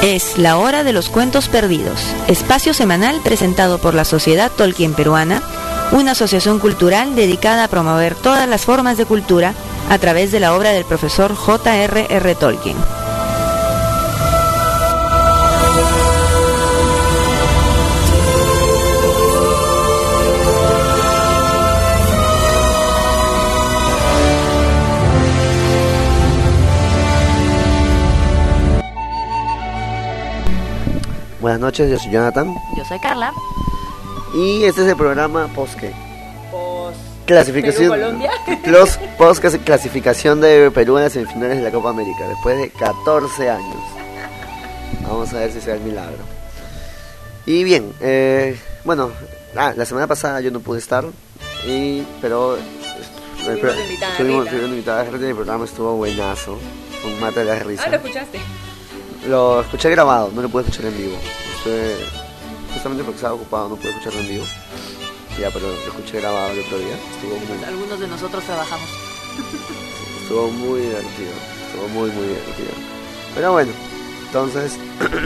Es la hora de los cuentos perdidos, espacio semanal presentado por la Sociedad Tolkien Peruana, una asociación cultural dedicada a promover todas las formas de cultura a través de la obra del profesor J.R.R. Tolkien. Buenas noches, yo soy Jonathan. Yo soy Carla. Y este es el programa post-¿qué? Clasificación Colombia. Clasificación de Perú en las semifinales de la Copa América, después de 14 años. Vamos a ver si sea el milagro. Y bien, la semana pasada yo no pude estar, pero estuvimos invitadas. El programa estuvo buenazo, un mate de la risa. ¿Lo escuchaste? Lo escuché grabado, no lo pude escuchar en vivo. Justamente porque estaba ocupado, no pude escucharlo en vivo. Ya, pero lo escuché grabado el otro día. Algunos de nosotros trabajamos. Estuvo muy divertido. Muy divertido. Pero bueno, entonces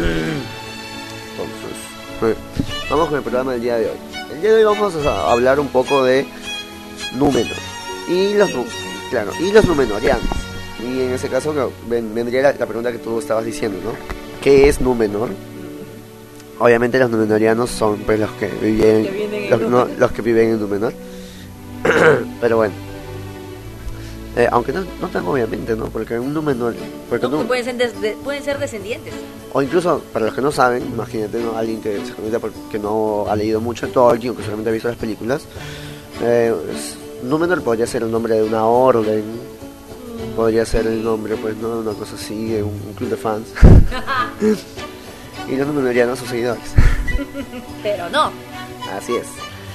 vamos con el programa del día de hoy. El día de hoy vamos a hablar un poco de Númenor y los Númenorianos. Y en ese caso vendría la pregunta que tú estabas diciendo, ¿no? ¿Qué es Númenor? Obviamente los Númenorianos son pues los que viven en Númenor. Pero bueno, aunque no tan obviamente, ¿no? Porque un Númenor... pueden ser descendientes. O incluso, para los que no saben, imagínate, ¿no? Alguien que se conecta porque no ha leído mucho Tolkien o que solamente ha visto las películas. Númenor podría ser el nombre de una orden. Podría ser el nombre, pues, ¿no? Una cosa así, de un club de fans. Y los Númenorianos sus seguidores. Pero no. Así es.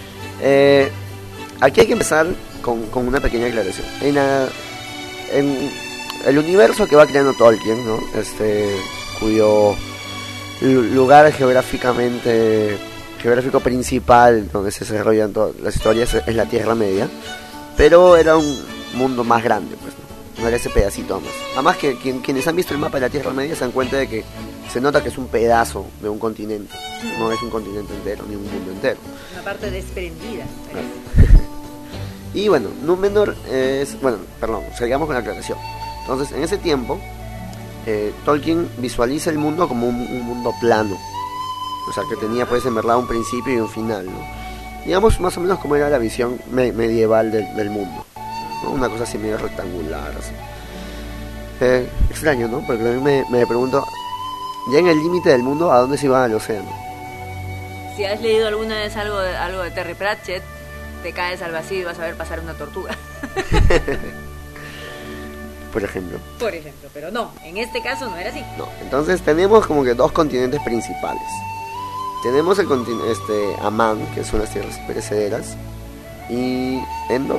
Aquí hay que empezar con una pequeña aclaración. En el universo que va creando Tolkien, ¿no? Cuyo lugar geográfico principal donde se desarrollan todas las historias es la Tierra Media. Pero era un mundo más grande, pues, ¿no? No era ese pedacito más. Además que quienes han visto el mapa de la Tierra Media se dan cuenta de que se nota que es un pedazo de un continente. No es un continente entero, ni un mundo entero. Una parte desprendida. Y bueno, Númenor es... sigamos con la aclaración. Entonces, en ese tiempo, Tolkien visualiza el mundo como un mundo plano. O sea, que tenía pues en verdad un principio y un final, ¿no? Digamos más o menos como era la visión medieval del mundo, ¿no? Una cosa así medio rectangular, así. Extraño, ¿no? Porque a mí me pregunto, ya en el límite del mundo, ¿a dónde se iba el océano? Si has leído alguna vez algo de Terry Pratchett, te caes al vacío y vas a ver pasar una tortuga. Por ejemplo, pero no, en este caso no era así. No, entonces tenemos como que dos continentes principales. Tenemos el continente Amán, que son las tierras perecederas, y Endor.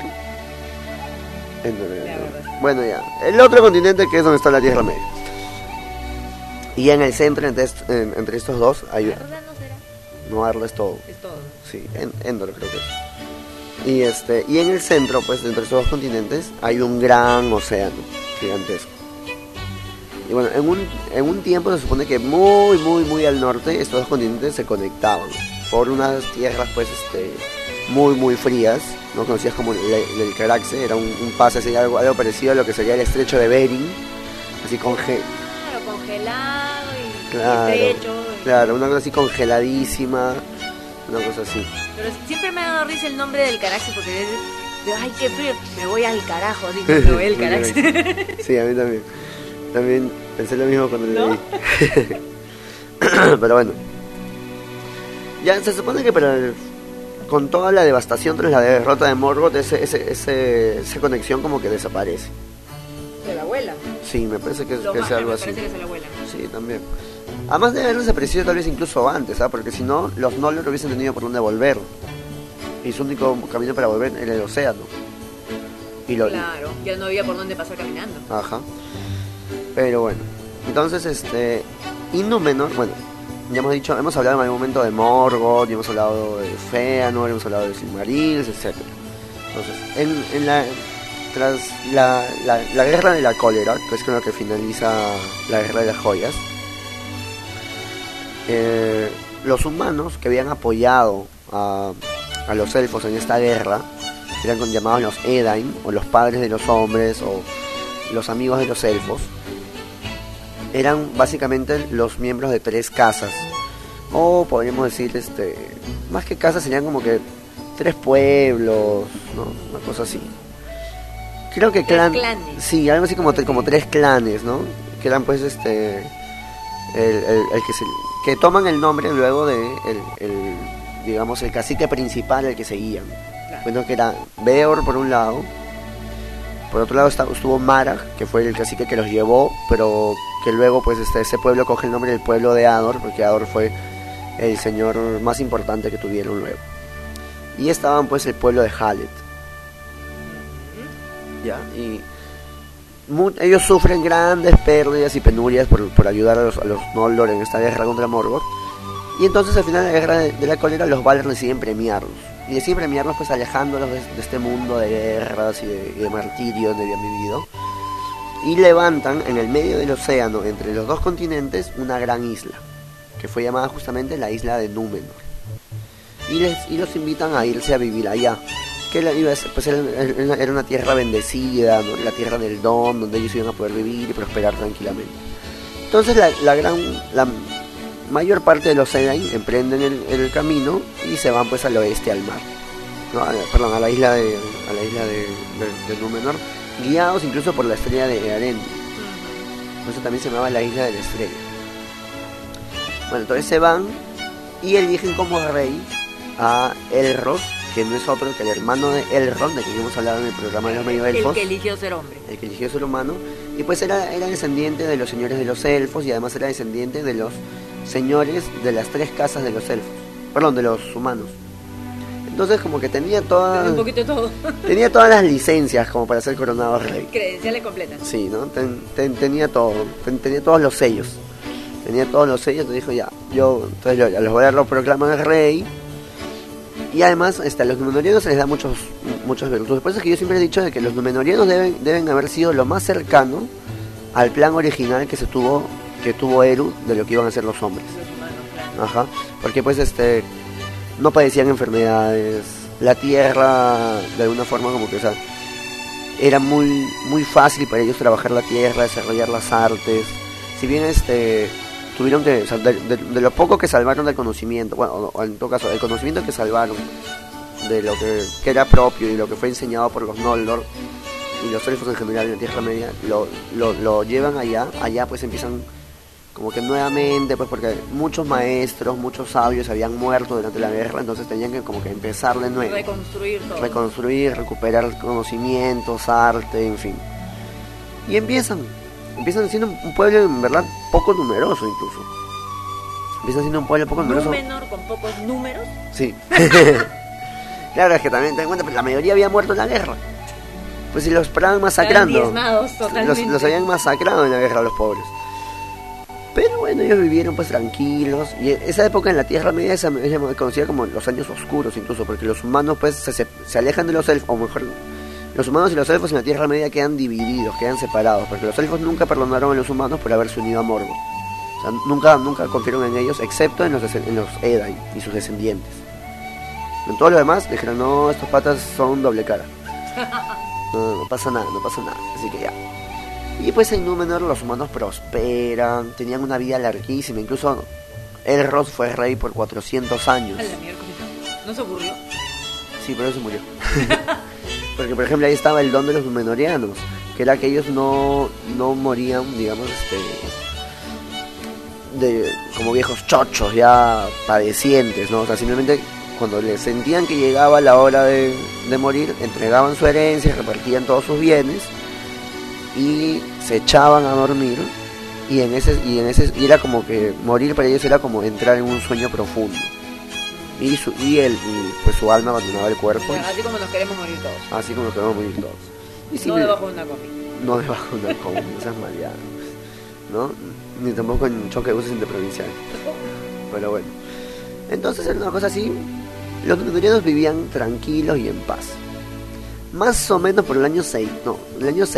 Bueno, ya. El otro continente, que es donde está la Tierra Media. Y en el centro, entre estos dos, hay... ¿Arda no será? No, Arda es todo. Es todo. Sí, Endor creo que es. Y en el centro, pues, entre estos dos continentes, hay un gran océano gigantesco. Y bueno, en un tiempo se supone que muy al norte estos dos continentes se conectaban por unas tierras pues muy frías, ¿no? Conocidas como el Caraxe. Era un pase así, algo parecido a lo que sería el estrecho de Bering, así congelado y estrecho. Claro, una cosa así congeladísima, una cosa así. Pero siempre me ha dado risa el nombre del Caraxe porque es ay, qué frío, me voy al carajo, así me voy al Caraxe. Sí, a mí también pensé lo mismo cuando lo leí. Pero bueno, ya se supone que con toda la devastación tras la derrota de Morgoth, esa conexión como que desaparece. De la abuela. Sí, me parece que es algo así. Me parece que es la abuela. Sí, también. Además de haber desaparecido tal vez incluso antes, ¿sabes? Porque si no, los Noldor hubiesen tenido por dónde volver. Y su único camino para volver era el océano. Claro, ya no había por dónde pasar caminando. Ajá. Pero bueno, entonces y Númenor, bueno, ya hemos hablado en algún momento de Morgoth, ya hemos hablado de Fëanor, hemos hablado de Silmarils, etc. Entonces, tras la guerra de la cólera, que es con la que finaliza la guerra de las joyas, los humanos que habían apoyado a los elfos en esta guerra eran llamados los Edain, o los padres de los hombres, o los amigos de los elfos. Eran básicamente los miembros de 3 casas, o podríamos decir, más que casas serían como que 3 pueblos, ¿no? Una cosa así. Creo que clanes. Sí, algo así como 3 clanes, ¿no? Que eran pues que toman el nombre luego de digamos el cacique principal al que seguían. Claro. Bueno, que era Beor por un lado, por otro lado estuvo Marag, que fue el cacique que los llevó, pero que luego pues ese pueblo coge el nombre del pueblo de Ador, porque Ador fue el señor más importante que tuvieron luego. Y estaban pues el pueblo de Halet. Ya, y ellos sufren grandes pérdidas y penurias por ayudar a los Noldor en esta guerra contra Morgoth. Y entonces al final de la guerra de la cólera, los Valar deciden premiarlos. Y deciden premiarlos pues alejándolos de este mundo de guerras y de martirio donde habían vivido. Y levantan en el medio del océano, entre los 2 continentes, una gran isla, que fue llamada justamente la isla de Númenor. Y los invitan a irse a vivir allá. Que pues era una tierra bendecida, ¿no? La tierra del Don, donde ellos iban a poder vivir y prosperar tranquilamente. Entonces la mayor parte de los Edain emprenden el camino y se van pues al oeste, al mar, ¿no? A la isla de Númenor, guiados incluso por la estrella de Earendil. Por eso también se llamaba la isla de la estrella. Bueno, entonces se van y eligen como rey a Elros, que no es otro que el hermano de Elrond, de quien hemos hablado en el programa de los medio elfos. El que eligió ser hombre. El que eligió ser humano. Y pues era descendiente de los señores de los elfos, y además era descendiente de los señores de las 3 casas de los elfos. Perdón, de los humanos. Entonces como que tenía todas... Un poquito de todo. Tenía todas las licencias como para ser coronado rey. Credenciales completas. Sí, ¿no? Tenía todo. Tenía todos los sellos. Entonces dijo ya, entonces los voy a dar, lo proclaman rey. Y además a los Númenóreanos se les da muchos virtudes. Por eso es que yo siempre he dicho de que los Númenóreanos deben haber sido lo más cercano al plan original que tuvo Eru de lo que iban a ser los hombres. Los humanos, claro. Ajá. Porque pues no padecían enfermedades. La tierra de alguna forma como que era muy muy fácil para ellos trabajar la tierra, desarrollar las artes. Si bien tuvieron que, de lo poco que salvaron del conocimiento, bueno, o en todo caso, el conocimiento que salvaron de lo que era propio y lo que fue enseñado por los Noldor y los elfos en general en la Tierra Media, lo llevan allá pues empiezan como que nuevamente, pues porque muchos maestros, muchos sabios habían muerto durante la guerra, entonces tenían que como que empezar de nuevo. Reconstruir todo. Recuperar conocimientos, arte, en fin. Y empiezan siendo un pueblo en verdad poco numeroso incluso. Empiezan siendo un pueblo poco numeroso. Númenor con pocos números. Sí. Claro, es que también ten en cuenta, pues la mayoría había muerto en la guerra. Pues si los estaban masacrando. Los habían masacrado en la guerra a los pobres. Pero bueno, ellos vivieron pues tranquilos. Y esa época en la Tierra Media es conocida como los años oscuros incluso, porque los humanos pues se alejan de los elfos, o mejor, los humanos y los elfos en la Tierra Media quedan divididos, quedan separados, porque los elfos nunca perdonaron a los humanos por haberse unido a Morgoth. O sea, nunca confiaron en ellos, excepto en los Edain y sus descendientes. En todo lo demás dijeron, no, estos patas son doble cara. No pasa nada. Así que ya. Y pues en Númenor los humanos prosperan, tenían una vida larguísima, incluso Elros fue rey por 400 años. ¿No se aburrió? Sí, pero se murió. Porque por ejemplo ahí estaba el don de los Númenóreanos, que era que ellos no morían, digamos, como viejos chochos ya padecientes, ¿no? O sea, simplemente cuando les sentían que llegaba la hora de morir, entregaban su herencia, repartían todos sus bienes y se echaban a dormir, y era como que morir para ellos era como entrar en un sueño profundo, y pues su alma abandonaba el cuerpo. Bueno, así como nos queremos morir todos. Así como nos queremos morir todos. Y no debajo de una combi. No debajo de una combi, no seas maleado, ¿no? Ni tampoco en choque de buses interprovinciales. Pero bueno. Entonces era una cosa así. Los númenóreanos vivían tranquilos y en paz. Más o menos por el año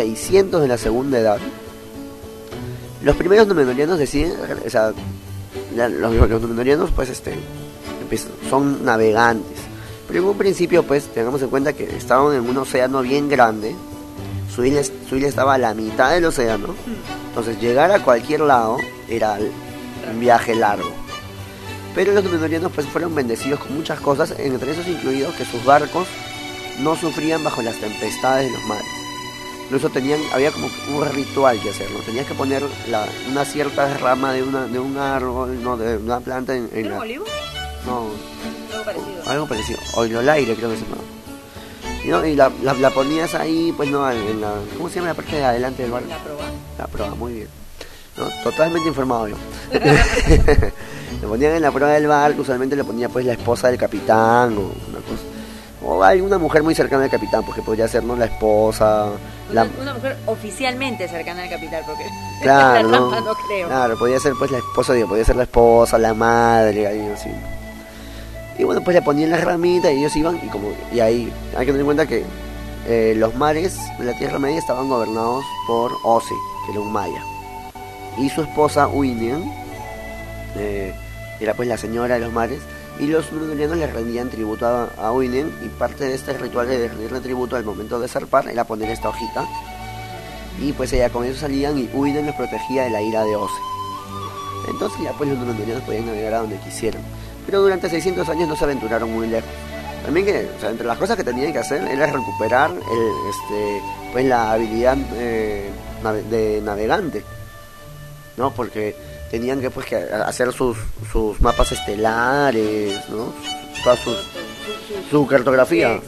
600 de la Segunda Edad, los primeros númenóreanos deciden, los Númenóreanos pues son navegantes, pero en un principio pues tengamos en cuenta que estaban en un océano bien grande. Su isla estaba a la mitad del océano, entonces llegar a cualquier lado era un viaje largo. Pero los Númenóreanos pues fueron bendecidos con muchas cosas, entre esos incluidos que sus barcos no sufrían bajo las tempestades de los mares. Incluso había como un ritual que hacer, ¿no? Tenías que poner una cierta rama de un árbol, no, de una planta en ¿Era un olivo? No. Algo parecido. Oilolaire creo que se llama. Y la ponías ahí, pues no, ¿cómo se llama la parte de adelante del barco? La proa, muy bien. ¿No? Totalmente informado yo. Le ponían en la proa del barco, usualmente le ponía pues la esposa del capitán o una cosa. O alguna mujer muy cercana al capitán, porque podría ser, ¿no?, la esposa. Una mujer oficialmente cercana al capitán, porque claro, la trampa no creo. Claro, podía ser pues la esposa, podía ser la esposa, la madre, ahí así. Y bueno, pues le ponían las ramitas y ellos iban, y ahí hay que tener en cuenta que los mares de la Tierra Media estaban gobernados por Ose, que era un maya. Y su esposa, Uinen, era pues la señora de los mares, y los númenóreanos le rendían tributo a Uinen, y parte de este ritual de rendirle tributo al momento de zarpar era poner esta hojita, y pues ella con eso salían, y Uinen los protegía de la ira de Ose. Entonces ya pues los númenóreanos podían navegar a donde quisieran. Pero durante 600 años no se aventuraron muy lejos. También entre las cosas que tenían que hacer era recuperar pues la habilidad de navegante, ¿no? Porque tenían que hacer sus mapas estelares, ¿no? Toda su cartografía,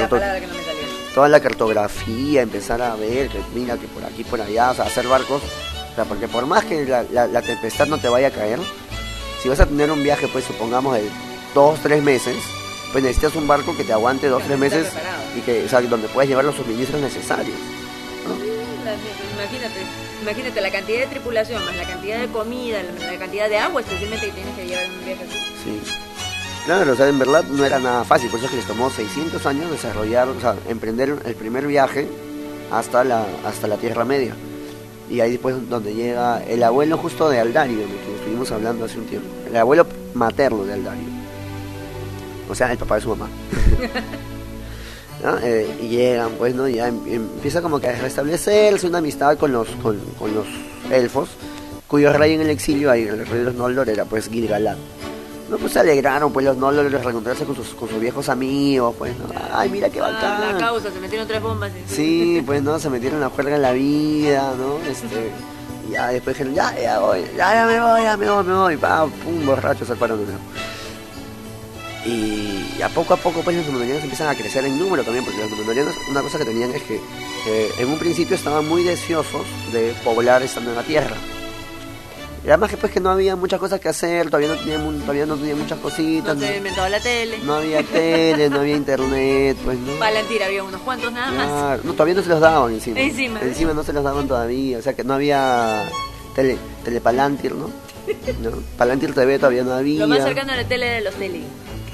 toda la cartografía, empezar a ver que mira que por aquí, por allá, o sea, hacer barcos, o sea, porque por más que la tempestad no te vaya a caer, si vas a tener un viaje, pues supongamos de 2-3 meses, pues necesitas un barco que te aguante 2-3 meses y que, o sea, donde puedas llevar los suministros necesarios, ¿no? Imagínate la cantidad de tripulación, más la cantidad de comida, la cantidad de agua especialmente que tienes que llevar en un viaje así. Sí. Claro, o sea, en verdad no era nada fácil, por eso es que les tomó 600 años desarrollar, o sea, emprender el primer viaje hasta la Tierra Media. Y ahí después donde llega el abuelo justo de Aldario, de que estuvimos hablando hace un tiempo. El abuelo materno de Aldario. O sea, el papá de su mamá. ¿No? Y llegan, pues, ¿no? Y ya empieza como que a restablecerse una amistad con los elfos, cuyo rey en el exilio, ahí, el rey de los Noldor, era pues Gil-galad. No, pues se alegraron, pues los Noldor de reencontrarse con sus viejos amigos, pues, ¿no? Ay, mira qué bacán. La causa, se metieron 3 bombas. Sí, pues, ¿no? Se metieron a juerga en la vida, ¿no? Y ya después dijeron, ya me voy, pum, borrachos se fueron de nuevo. Y a poco, pues los númenóreanos empiezan a crecer en número también, porque los númenóreanos, una cosa que tenían es que en un principio estaban muy deseosos de poblar esta nueva tierra. Y además que pues que no había muchas cosas que hacer, todavía no tenía muchas cositas. No se había inventado la tele. No había tele, no había internet, pues no. Palantir había unos cuantos nada más. No, todavía no se los daban encima. Encima no se los daban todavía, o sea que no había telepalantir, ¿no? No, Palantir TV todavía no había. Lo más cercano a la tele era los tele.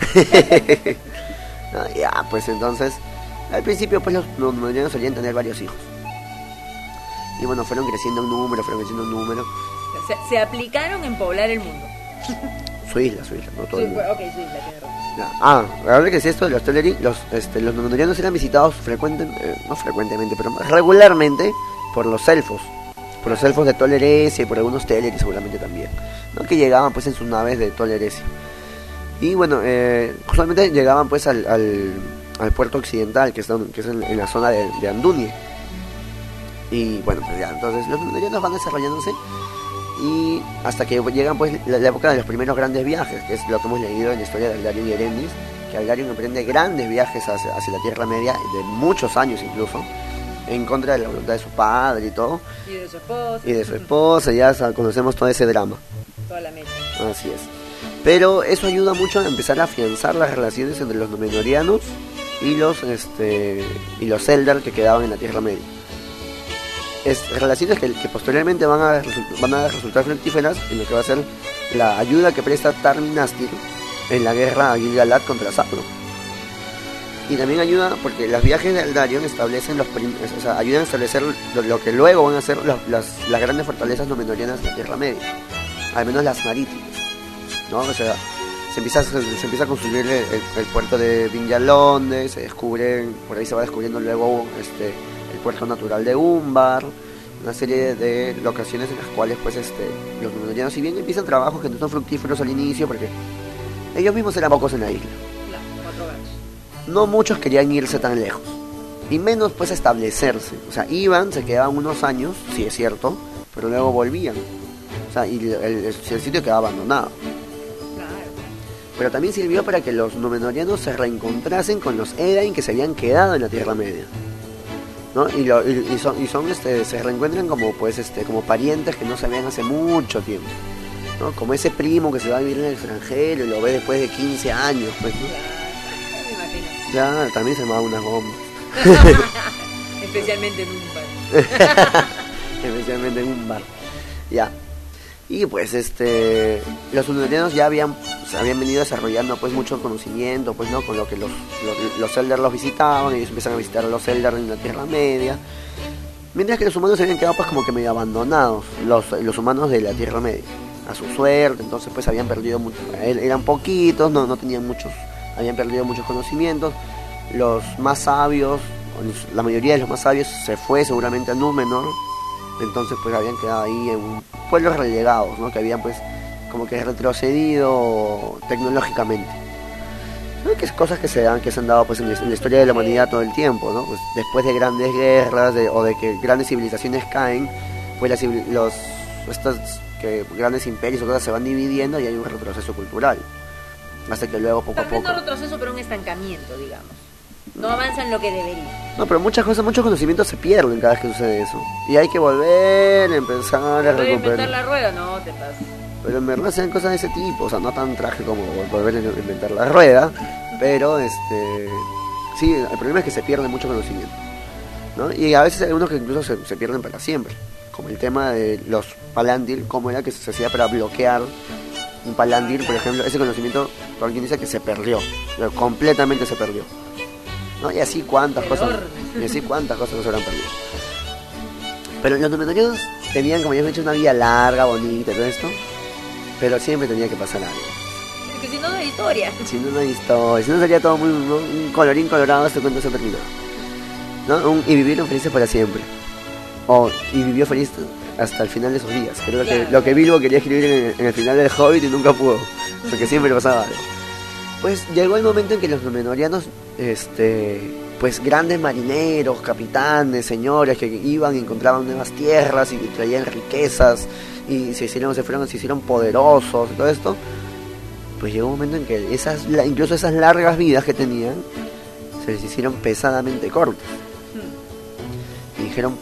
No, ya, pues entonces, al principio pues los númenóreanos solían tener varios hijos. Y bueno, fueron creciendo un número. Se aplicaron en poblar el mundo. Su isla, no todo el mundo. Ok, su isla, tiene razón. Ahora que sí, esto de los Teleri, los númenóreanos eran visitados no frecuentemente, pero regularmente por los elfos. Por los elfos de Tol Eressëa y por algunos Teleri seguramente también, ¿no? Que llegaban pues en sus naves de Tol Eressëa. Y bueno, usualmente llegaban pues al puerto occidental, que es en la zona de Andunie. Y bueno, pues ya, entonces los númenóreanos van desarrollándose y hasta que llegan pues la época de los primeros grandes viajes, que es lo que hemos leído en la historia de Aldarion y Erendis, que Aldarion emprende grandes viajes hacia la Tierra Media, de muchos años incluso, en contra de la voluntad de su padre y todo. Y de su esposa. Y de su esposa, ya conocemos todo ese drama. Toda la mecha. Así es. Pero eso ayuda mucho a empezar a afianzar las relaciones entre los númenóreanos y los Eldar que quedaban en la Tierra Media. Relaciones que posteriormente van a resultar fructíferas en lo que va a ser la ayuda que presta Tar-Minastir en la guerra a Gil-galad contra Sauron. Y también ayuda porque los viajes de Aldarion establecen ayudan a establecer lo que luego van a ser las grandes fortalezas númenóreanas de la Tierra Media, al menos las marítimas. ¿no? O sea, se empieza a construir el puerto de Viñalonde, se descubren, por ahí se va descubriendo luego el puerto natural de Úmbar, una serie de locaciones en las cuales pues los númenóreanos, si bien empiezan trabajos que no son fructíferos al inicio, porque ellos mismos eran pocos en la isla. Claro, 4 gatos. No muchos querían irse tan lejos, y menos pues establecerse. O sea, iban, se quedaban unos años, sí es cierto, pero luego volvían. O sea, y el sitio quedaba abandonado. Claro. Pero también sirvió para que los númenóreanos se reencontrasen con los Edain que se habían quedado en la Tierra Media, ¿no? Se reencuentran como como parientes que no se veían hace mucho tiempo, ¿no? Como ese primo que se va a vivir en el extranjero y lo ve después de 15 años, pues, ¿no? Claro, me imagino. Ya, también se llamaban unas bombas. Especialmente en un bar. Especialmente en un bar. Ya. Y pues los númenóreanos ya se habían venido desarrollando pues mucho conocimiento, pues, ¿no? Con lo que los Eldar los visitaban, ellos empiezan a visitar a los Eldar en la Tierra Media. Mientras que los humanos se habían quedado pues como que medio abandonados, los humanos de la Tierra Media, a su suerte. Entonces pues habían perdido mucho, eran poquitos, no tenían muchos, habían perdido muchos conocimientos. Los más sabios, la mayoría de los más sabios se fue seguramente a Númenor. Entonces pues habían quedado ahí en pueblos relegados, ¿no? Que habían pues como que retrocedido tecnológicamente, ¿no? Que es cosas que se han dado pues en la historia de la humanidad todo el tiempo, ¿no? Pues después de grandes guerras o de que grandes civilizaciones caen, pues grandes imperios o cosas se van dividiendo y hay un retroceso cultural, hasta que luego poco a poco... No retroceso, pero un estancamiento, digamos. No avanzan lo que debería. No, pero muchos conocimientos se pierden cada vez que sucede eso. Y hay que volver a empezar a recuperar. Inventar la rueda, no te pasa. Pero en verdad sean cosas de ese tipo, o sea, no tan trágico como volver a inventar la rueda, pero sí, el problema es que se pierde mucho conocimiento, ¿no? Y a veces hay algunos que incluso se pierden para siempre, como el tema de los Palantir, cómo era que se hacía para bloquear un Palantir, por ejemplo. Ese conocimiento, alguien dice que se perdió, completamente se perdió, ¿no? Y así cuántas cosas no se habrán perdido. Pero los númenóreanos tenían, como ya he dicho, una vida larga, bonita y todo esto, pero siempre tenía que pasar algo. Porque si no, no hay historia. Si no sería todo muy, ¿no? Un colorín colorado, este cuento se terminó, ¿no? Y vivieron felices para siempre. Y vivió feliz hasta el final de sus días. Creo que lo que Bilbo quería escribir en el final del Hobbit y nunca pudo, porque siempre pasaba algo. Pues llegó el momento en que los númenóreanos, pues grandes marineros, capitanes, señores que iban y encontraban nuevas tierras y traían riquezas y se hicieron poderosos y todo esto, pues llegó un momento en que incluso esas largas vidas que tenían se les hicieron pesadamente cortas. Y dijeron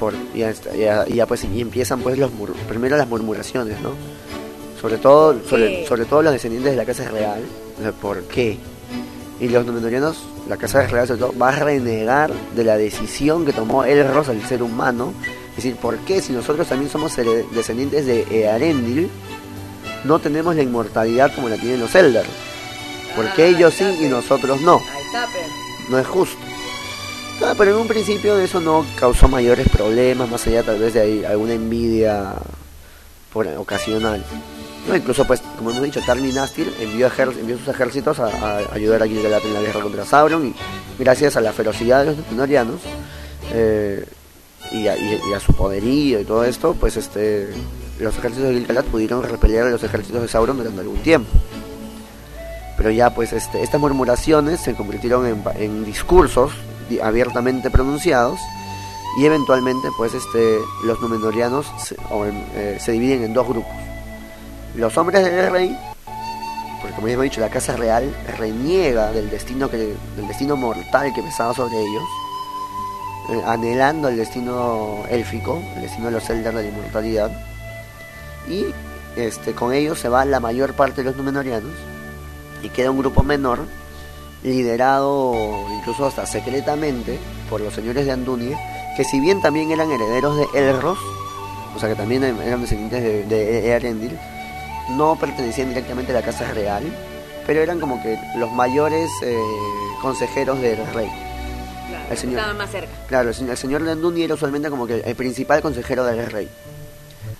y empiezan pues primero las murmuraciones, ¿no? Sobre todo los descendientes de la casa real. O sea, ¿por qué? Y los númenóreanos, la casa real sobre todo, va a renegar de la decisión que tomó Elros, el ser humano. Es decir, ¿por qué si nosotros también somos descendientes de Earendil, no tenemos la inmortalidad como la tienen los Eldar? ¿Por qué ellos sí y nosotros no? Ahí está, pero... No es justo. Pero en un principio eso no causó mayores problemas, más allá tal vez de alguna envidia ocasional. No, incluso pues, como hemos dicho, Tarmin Astir envió sus ejércitos a ayudar a Gil-galad en la guerra contra Sauron, y gracias a la ferocidad de los númenóreanos y a su poderío y todo esto, pues los ejércitos de Gil-galad pudieron repeler a los ejércitos de Sauron durante algún tiempo. Pero ya pues estas murmuraciones se convirtieron en discursos abiertamente pronunciados, y eventualmente pues los númenóreanos se dividen en dos grupos. Los hombres del rey, porque como ya hemos dicho, la casa real reniega del destino mortal que pesaba sobre ellos, anhelando el destino élfico, el destino de los Eldar de la inmortalidad, y con ellos se va la mayor parte de los númenóreanos y queda un grupo menor, liderado incluso hasta secretamente por los señores de Andunie, que si bien también eran herederos de Elros, o sea que también eran descendientes de Earendil, no pertenecían directamente a la casa real, pero eran como que los mayores consejeros del rey. Claro, estaban más cerca. Claro, el señor de Andunie era usualmente como que el principal consejero del rey.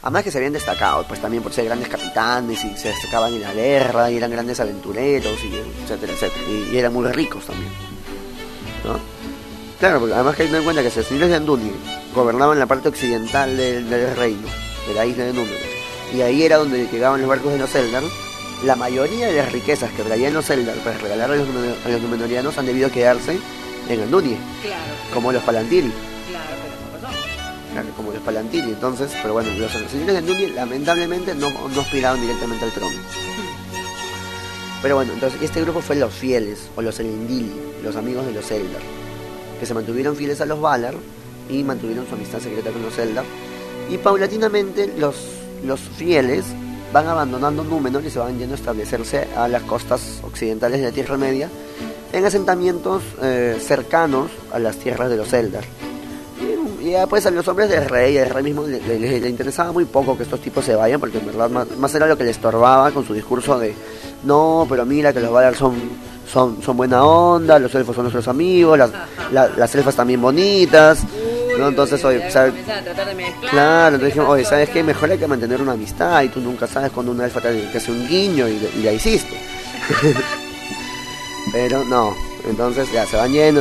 Además que se habían destacado, pues también por ser grandes capitanes y se destacaban en la guerra y eran grandes aventureros y etcétera, etcétera. Y eran muy ricos también, ¿no? Claro, porque además que hay que tener en cuenta que los señores de Andúni gobernaban la parte occidental del reino, de la isla de Númenor. Y ahí era donde llegaban los barcos de los Eldar. La mayoría de las riquezas que traían los Eldar para regalar a los Númenóreanos han debido quedarse en Andúni, Claro. como los Palantiri. Claro, pero no pasó. Claro, como los Palantiri. Entonces, pero bueno, los señores de Andúni lamentablemente no aspiraban directamente al trono. Pero bueno, entonces este grupo fue los fieles, o los Elendili, los amigos de los Eldar, que se mantuvieron fieles a los Valar y mantuvieron su amistad secreta con los Eldar. Y paulatinamente los fieles van abandonando Númenor y se van yendo a establecerse a las costas occidentales de la Tierra Media, en asentamientos cercanos a las tierras de los Eldar. Y ya pues a los hombres del rey, al rey mismo le interesaba muy poco que estos tipos se vayan, porque en verdad más era lo que le estorbaba con su discurso de no, pero mira que los Valar son buena onda, los elfos son nuestros amigos, las elfas también bonitas, ¿no? Entonces, oye, ¿sabes? Claro, entonces dijimos, oye, ¿sabes qué? Mejor hay que mantener una amistad y tú nunca sabes cuando una elfa te hace un guiño y la hiciste. Pero no, entonces ya se van yendo.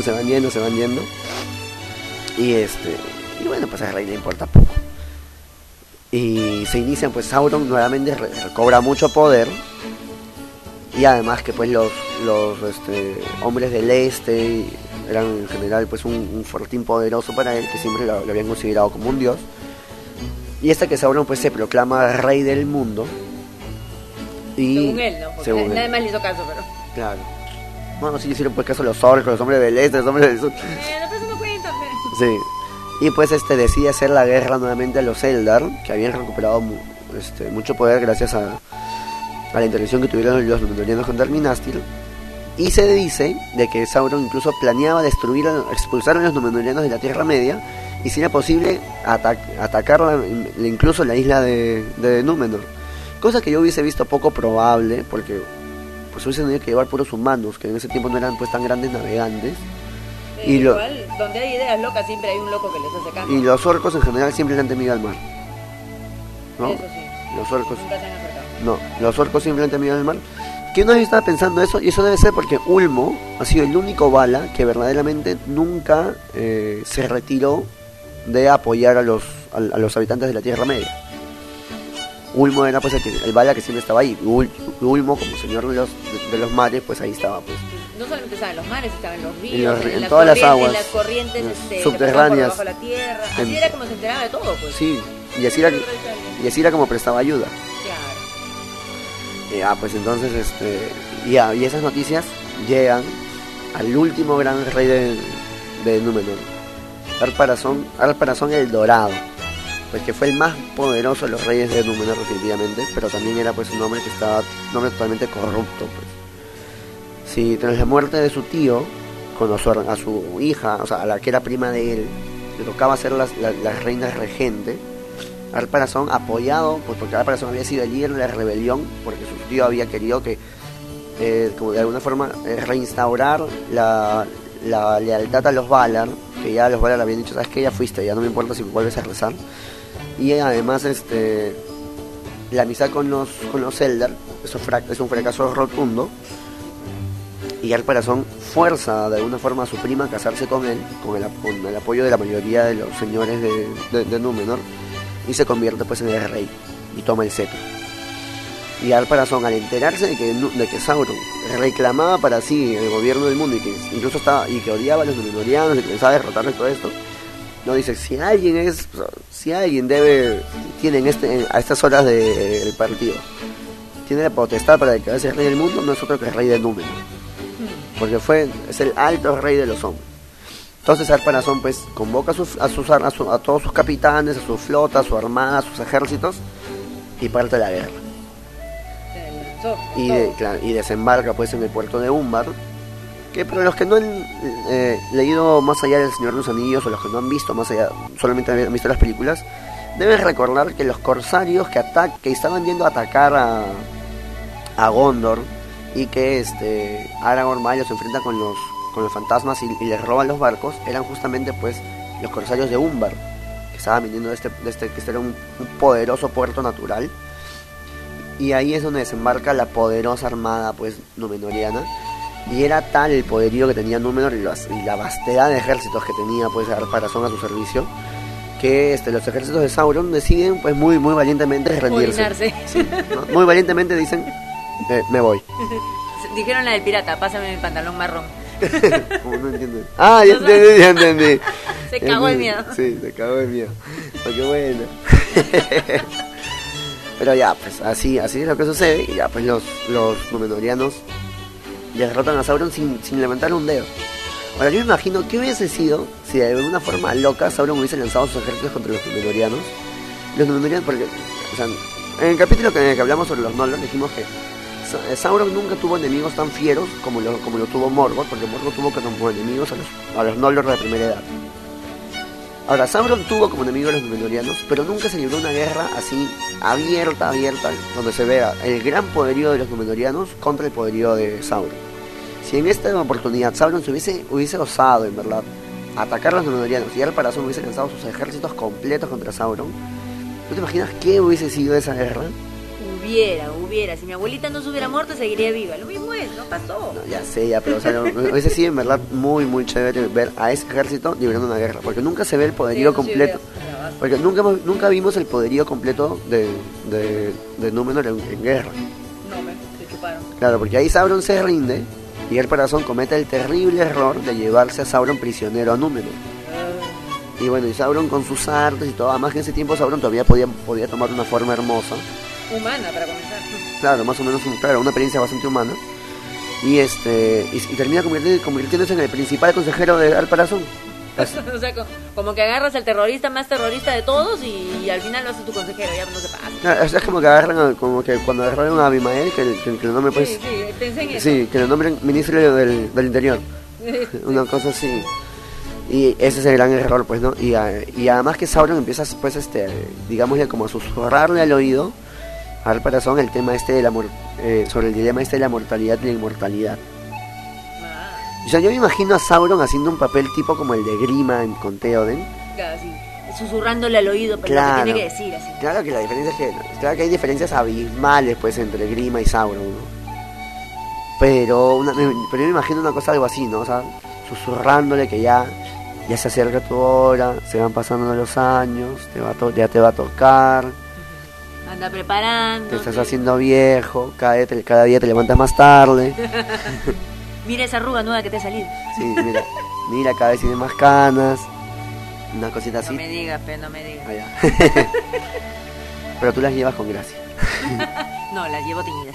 Y bueno, pues al rey le importa poco. Y se inician, pues Sauron nuevamente recobra mucho poder. Y además que pues los hombres del este eran en general pues un fortín poderoso para él, que siempre lo habían considerado como un dios. Y hasta que Sauron pues se proclama rey del mundo. Y según él, ¿no? Porque nadie más le hizo caso, pero... Claro. Bueno, sí hicieron pues caso a los orcos, los hombres del este, los hombres del sur. Pero eso no cuenta, pero... Sí. Y pues decide hacer la guerra nuevamente a los Eldar, que habían recuperado mucho poder gracias a la intervención que tuvieron los Númenóreanos contra el Minastir. Y se dice de que Sauron incluso planeaba expulsar a los Númenóreanos de la Tierra Media, y si era posible atacar incluso la isla de Númenor. Cosa que yo hubiese visto poco probable, porque pues hubiesen tenido que llevar puros humanos, que en ese tiempo no eran pues tan grandes navegantes. Y igual, donde hay ideas locas siempre hay un loco que les hace caso. Y los orcos en general siempre le han temido al mar, ¿no? Eso sí. Los orcos Nunca se han acercado. no, los orcos siempre le han temido al mar. Que uno estaba pensando eso, y eso debe ser porque Ulmo ha sido el único Vala que verdaderamente nunca se retiró de apoyar a los habitantes de la Tierra Media. Ulmo era pues el Vala que siempre estaba ahí. Ulmo, como señor de los mares, pues ahí estaba pues. No solamente estaba en los mares, estaba en los ríos, en todas las aguas, en las corrientes subterráneas, que pasaban por debajo de la tierra. Así era como se enteraba de todo, pues. Sí, y así era como prestaba ayuda. Claro. Pues entonces y esas noticias llegan al último gran rey de Númenor, Ar-Pharazôn el Dorado, pues que fue el más poderoso de los reyes de Númenor definitivamente, pero también era pues un hombre totalmente corrupto, pues. Sí, tras la muerte de su tío, a su hija, o sea, a la que era prima de él, le tocaba ser la reina regente. Ar-Pharazôn, apoyado, pues porque Ar-Pharazôn había sido el líder de la rebelión, porque su tío había querido que, como de alguna forma, reinstaurar la lealtad a los Valar, que ya los Valar habían dicho, sabes que ya fuiste, ya no me importa si vuelves a rezar. Y además, la amistad con los Eldar, es un fracaso rotundo. Y Ar-Pharazôn fuerza de alguna forma a su prima a casarse con él, con el apoyo de la mayoría de los señores de Númenor, y se convierte pues en el rey y toma el cetro. Y Ar-Pharazôn, al enterarse de que Sauron reclamaba para sí el gobierno del mundo, y que incluso que odiaba a los Númenóreanos y que pensaba derrotarles todo esto, no dice, si alguien tiene a estas horas del partido, tiene la potestad para declararse rey del mundo, no es otro que el rey de Númenor, porque es el alto rey de los hombres. Entonces Ar-Pharazôn pues convoca a todos sus capitanes, a su flota, a su armada, a sus ejércitos, y parte a la guerra. Y desembarca pues en el puerto de Umbar, que para los que no han leído más allá del Señor de los Anillos, o los que no han visto más allá, solamente han visto las películas, deben recordar que los corsarios que estaban yendo a atacar a Gondor, y que Aragorn Mayo se enfrenta con los fantasmas y les roban los barcos, eran justamente pues los corsarios de Umbar, estaban viniendo que este era un poderoso puerto natural. Y ahí es donde desembarca la poderosa armada pues númenoriana. Y era tal el poderío que tenía Númenor y la vastedad de ejércitos que tenía pues Ar-Pharazôn a su servicio, que los ejércitos de Sauron deciden pues muy valientemente rendirse. Sí, ¿no? Muy valientemente dicen, me voy. Dijeron la del pirata, pásame mi pantalón marrón. Como no entiendo. Ah, ya entendí. Se cagó de miedo. Sí, se cagó de miedo. Oh, qué bueno. Pero ya, pues así es lo que sucede. Y ya, pues los númenorianos derrotan a Sauron sin levantar un dedo. Ahora, yo me imagino qué hubiese sido si de alguna forma loca Sauron hubiese lanzado sus ejércitos contra los númenorianos. Los númenorianos, porque, o sea, en el capítulo que hablamos sobre los Noldor dijimos que Sauron nunca tuvo enemigos tan fieros como lo tuvo Morgoth, porque Morgoth tuvo como enemigos a los Noldor de la primera edad. Ahora, Sauron tuvo como enemigo a los númenorianos, pero nunca se libró una guerra así abierta, donde se vea el gran poderío de los númenorianos contra el poderío de Sauron. Si en esta oportunidad Sauron se hubiese osado, en verdad, atacar a los númenorianos y Ar-Pharazôn hubiese lanzado sus ejércitos completos contra Sauron, ¿no te imaginas qué hubiese sido esa guerra? Hubiera. Si mi abuelita no se hubiera muerto, seguiría viva. Lo mismo es, no pasó. No, ya sé, pero o sea, hubiese sido en verdad muy chévere ver a ese ejército librando una guerra, porque nunca se ve el poderío completo. Porque nunca vimos el poderío completo de Númenor en guerra. No, se chuparon. Claro, porque ahí Sauron se rinde y Ar-Pharazôn comete el terrible error de llevarse a Sauron prisionero a Númenor. Y bueno, y Sauron con sus artes y todo, además que en ese tiempo Sauron todavía podía tomar una forma hermosa. Humana, para comenzar. Claro, más o menos, una apariencia bastante humana. Y termina convirtiéndose en el principal consejero de Ar-Pharazôn. O sea, como que agarras al terrorista más terrorista de todos y al final lo haces tu consejero, ya no se pasa. Claro, es como que como que cuando agarraron a Abimael, que lo nombren pues... Sí, te enseñé. Sí, que lo nombren ministro del Interior. Una cosa así. Y ese es el gran error, pues, ¿no? Y además que Sauron empieza, pues, digámosle, como a susurrarle al oído a Ar-Pharazôn el tema sobre el dilema de la mortalidad y la inmortalidad. O sea, yo me imagino a Sauron haciendo un papel tipo como el de Grima con Theoden. Claro, sí. Susurrándole al oído, pero lo que tiene que decir así. Claro que la diferencia es que hay diferencias abismales, pues, entre Grima y Sauron, ¿no? Pero yo me imagino una cosa algo así, ¿no? O sea, susurrándole que ya se acerca tu hora, se van pasando los años, ya te va a tocar. Anda preparando. Te estás haciendo viejo, cada día te levantas más tarde. Mira esa arruga nueva que te ha salido. Sí, mira, cada vez tiene más canas. Una cosita así. No me digas. Pero tú las llevas con gracia. No, las llevo teñidas.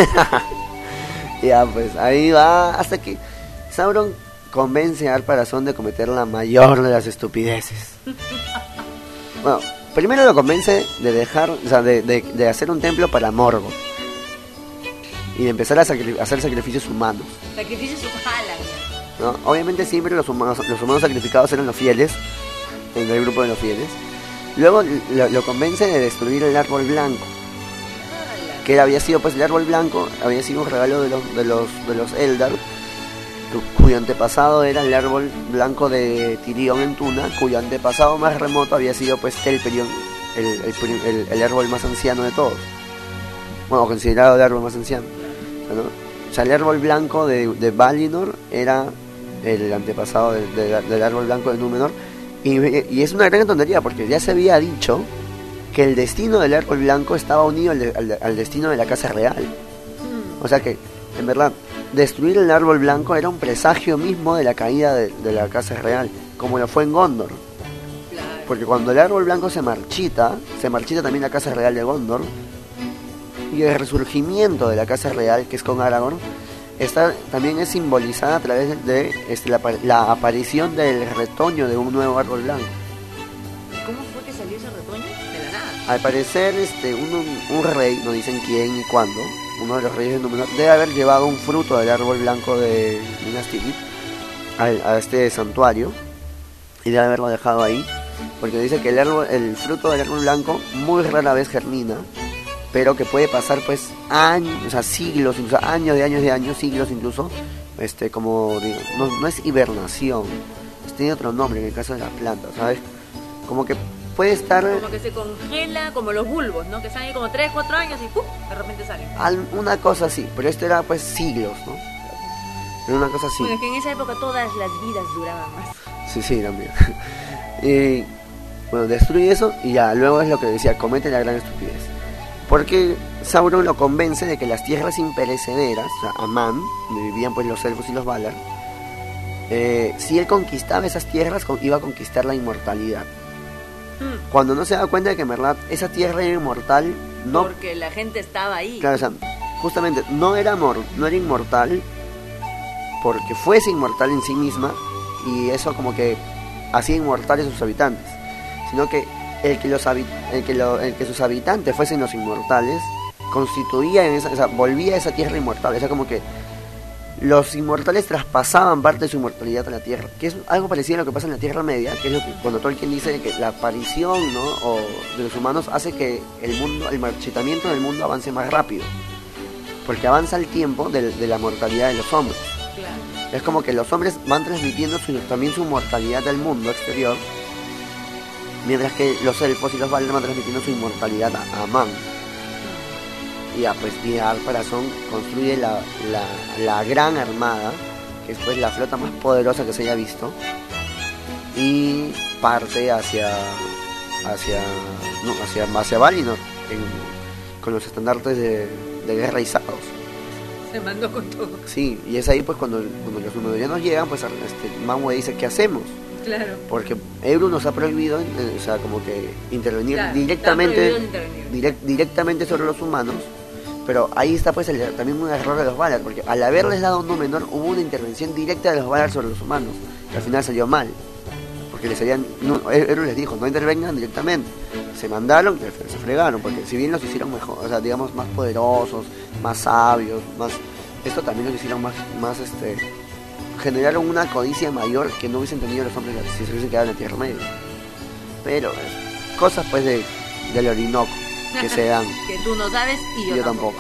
Ya, pues ahí va hasta que Sauron convence a Ar-Pharazôn de cometer la mayor de las estupideces. Bueno, primero lo convence de dejar, o sea, de hacer un templo para Morgoth y de empezar a hacer sacrificios humanos. Sacrificios humanos. ¿No? Obviamente siempre los humanos sacrificados eran los fieles, en el grupo de los fieles. Luego lo convence de destruir el árbol blanco, que había sido, pues, el árbol blanco había sido un regalo de los Eldar, cuyo antepasado era el árbol blanco de Tirión en Tuna, cuyo antepasado más remoto había sido, pues, Telperion, el árbol más anciano de todos. Bueno, considerado el árbol más anciano, ¿no? O sea, el árbol blanco de Valinor era el antepasado del árbol blanco de Númenor. Y es una gran tontería, porque ya se había dicho que el destino del árbol blanco estaba unido al destino de la casa real. O sea que, en verdad, destruir el árbol blanco era un presagio mismo de la caída de la casa real, como lo fue en Gondor. Porque cuando el árbol blanco se marchita también la casa real de Gondor. Y el resurgimiento de la casa real, que es con Aragorn, también es simbolizada a través de la aparición del retoño de un nuevo árbol blanco. ¿Cómo fue que salió ese retoño? De la nada. Al parecer, un rey, no dicen quién y cuándo, uno de los reyes de Númenor, debe haber llevado un fruto del árbol blanco de Minas Tirith a este santuario y debe haberlo dejado ahí, porque dice que el fruto del árbol blanco muy rara vez germina, pero que puede pasar, pues, años, o sea, siglos, incluso años de años, siglos incluso, como digo, no es hibernación, tiene otro nombre en el caso de la planta, ¿sabes? Como que puede estar Como que se congela, como los bulbos, ¿no? Que salen como 3, 4 años y ¡pum! De repente salen. una cosa así, pero esto era pues siglos, ¿no? Era una cosa así. Bueno, es que en esa época todas las vidas duraban más. Sí, también. Y bueno, destruye eso y ya, luego es lo que decía, comete la gran estupidez. Porque Sauron lo convence de que las tierras imperecederas, o sea, Aman, donde vivían pues los elfos y los Valar, si él conquistaba esas tierras, iba a conquistar la inmortalidad. Cuando no se da cuenta de que en verdad esa tierra era inmortal, no... Porque la gente estaba ahí. Claro, o sea, justamente no era inmortal porque fuese inmortal en sí misma y eso como que hacía inmortales a sus habitantes, sino que el que sus habitantes fuesen los inmortales constituía o sea, volvía a esa tierra inmortal. O sea, como que los inmortales traspasaban parte de su inmortalidad a la tierra, que es algo parecido a lo que pasa en la Tierra Media, que es lo que cuando Tolkien dice que la aparición, ¿no?, o de los humanos hace que el marchitamiento del mundo avance más rápido, porque avanza el tiempo de la mortalidad de los hombres. Claro. Es como que los hombres van transmitiendo también su mortalidad al mundo exterior, mientras que los elfos y los Valar van transmitiendo su inmortalidad a Aman. Y ya, pues Ar-Pharazôn construye la gran armada, que es pues la flota más poderosa que se haya visto, y parte hacia Valinor, con los estandartes de guerra izados. Se mandó con todo. Sí, y es ahí pues cuando los Númenóreanos llegan, pues Manwë dice, ¿qué hacemos? Claro. Porque Eru nos ha prohibido, o sea, como que intervenir, Claro, directamente sobre los humanos. Pero ahí está pues también un error de los Valar, porque al haberles dado un Númenor hubo una intervención directa de los Valar sobre los humanos, que al final salió mal, porque Eru les dijo, no intervengan directamente. Se mandaron y se fregaron, porque si bien los hicieron mejor, o sea, digamos, más poderosos, más sabios, esto también los hicieron más generaron una codicia mayor que no hubiesen tenido los hombres si se hubiesen quedado en la Tierra Media. Pero cosas pues del Orinoco que se dan. Que tú no sabes y yo tampoco.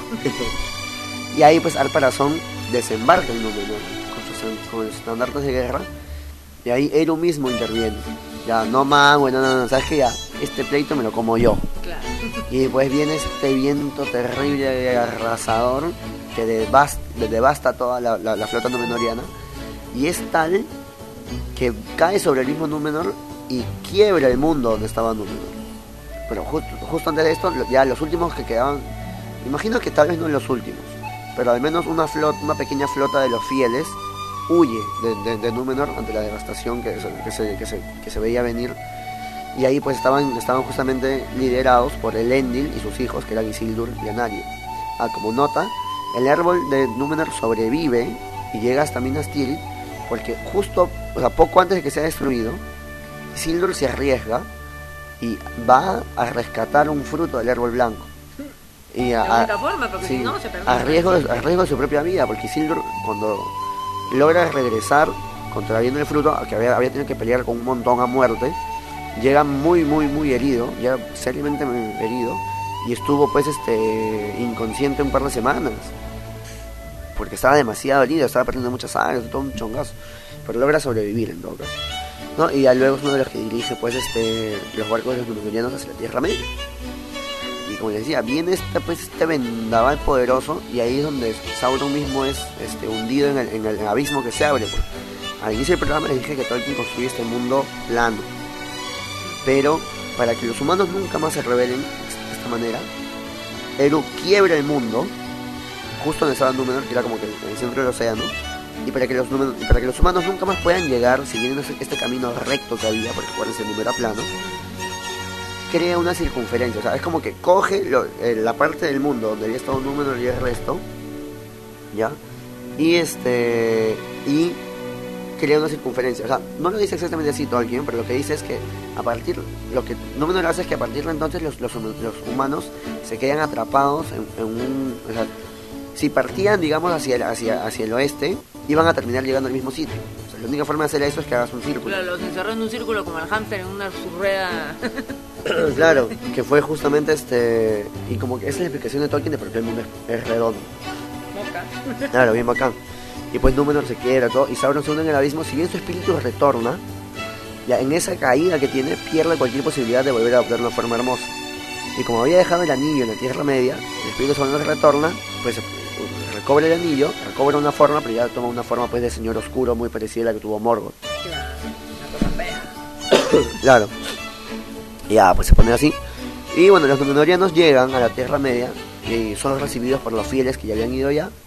Y ahí pues Ar-Pharazôn desembarca en Númenor con sus estandartes de guerra, y ahí Eru mismo interviene. Ya, no, sabes que ya, este pleito me lo como yo. Claro. Y después viene este viento terrible y arrasador que devasta toda la flota númenoriana, y es tal que cae sobre el mismo Númenor y quiebra el mundo donde estaba Númenor. Pero justo antes de esto, ya los últimos que quedaban, imagino que tal vez no los últimos, pero al menos una pequeña flota de los fieles huye de Númenor ante la devastación que se veía venir. Y ahí pues estaban justamente liderados por Elendil y sus hijos, que eran Isildur y Anariel. Como nota, el árbol de Númenor sobrevive y llega hasta Minas Tirith, porque justo, o sea, poco antes de que sea destruido, Isildur se arriesga y va a rescatar un fruto del árbol blanco. Y de otra forma, porque si no se pierde. A riesgo de su propia vida, porque Isildur, cuando logra regresar contrayendo el fruto, que había tenido que pelear con un montón a muerte, llega muy herido, ya seriamente herido, y estuvo pues inconsciente un par de semanas, porque estaba demasiado herido, estaba perdiendo mucha sangre, todo un chongazo, pero logra sobrevivir en todo caso, ¿no? Y ya luego es uno de los que dirige pues los barcos de los Númenóreanos hacia la Tierra Media. Y como les decía, viene este vendaval poderoso, y ahí es donde Sauron mismo es hundido en el abismo que se abre. Al inicio del programa les dije que Tolkien construye este mundo plano, pero para que los humanos nunca más se rebelen de esta manera, Eru quiebra el mundo justo donde estaba Númenor, que era como que en el centro del océano, y para que los humanos nunca más puedan llegar siguiendo este camino recto que había, porque acuérdense, el mundo era plano, crea una circunferencia. O sea, es como que coge la parte del mundo donde había estado Númenor y el resto, ¿ya? Y crea una circunferencia. O sea, no lo dice exactamente así Tolkien, pero lo que dice es que lo que Númenor hace es que a partir de entonces los humanos se quedan atrapados en un... O sea, si partían, digamos, hacia el oeste, iban a terminar llegando al mismo sitio. O sea, la única forma de hacer eso es que hagas un círculo. Claro, los encerró en un círculo como el hámster en una rueda. Claro, que fue justamente y como que esa es la explicación de Tolkien de por qué el mundo es redondo. Moca. Claro, bien bacán. Y pues Númenor se quiebra todo, y Sauron se hunde en el abismo. Si bien su espíritu retorna, ya en esa caída que tiene, pierde cualquier posibilidad de volver a adoptar una forma hermosa. Y como había dejado el anillo en la Tierra Media, el espíritu sonoro retorna, pues recobra el anillo, recobra una forma, pero ya toma una forma pues de señor oscuro muy parecida a la que tuvo Morgoth. Claro, una cosa fea. Claro. Ya, pues se pone así. Y bueno, los Númenóreanos llegan a la Tierra Media y son recibidos por los fieles que ya habían ido ya.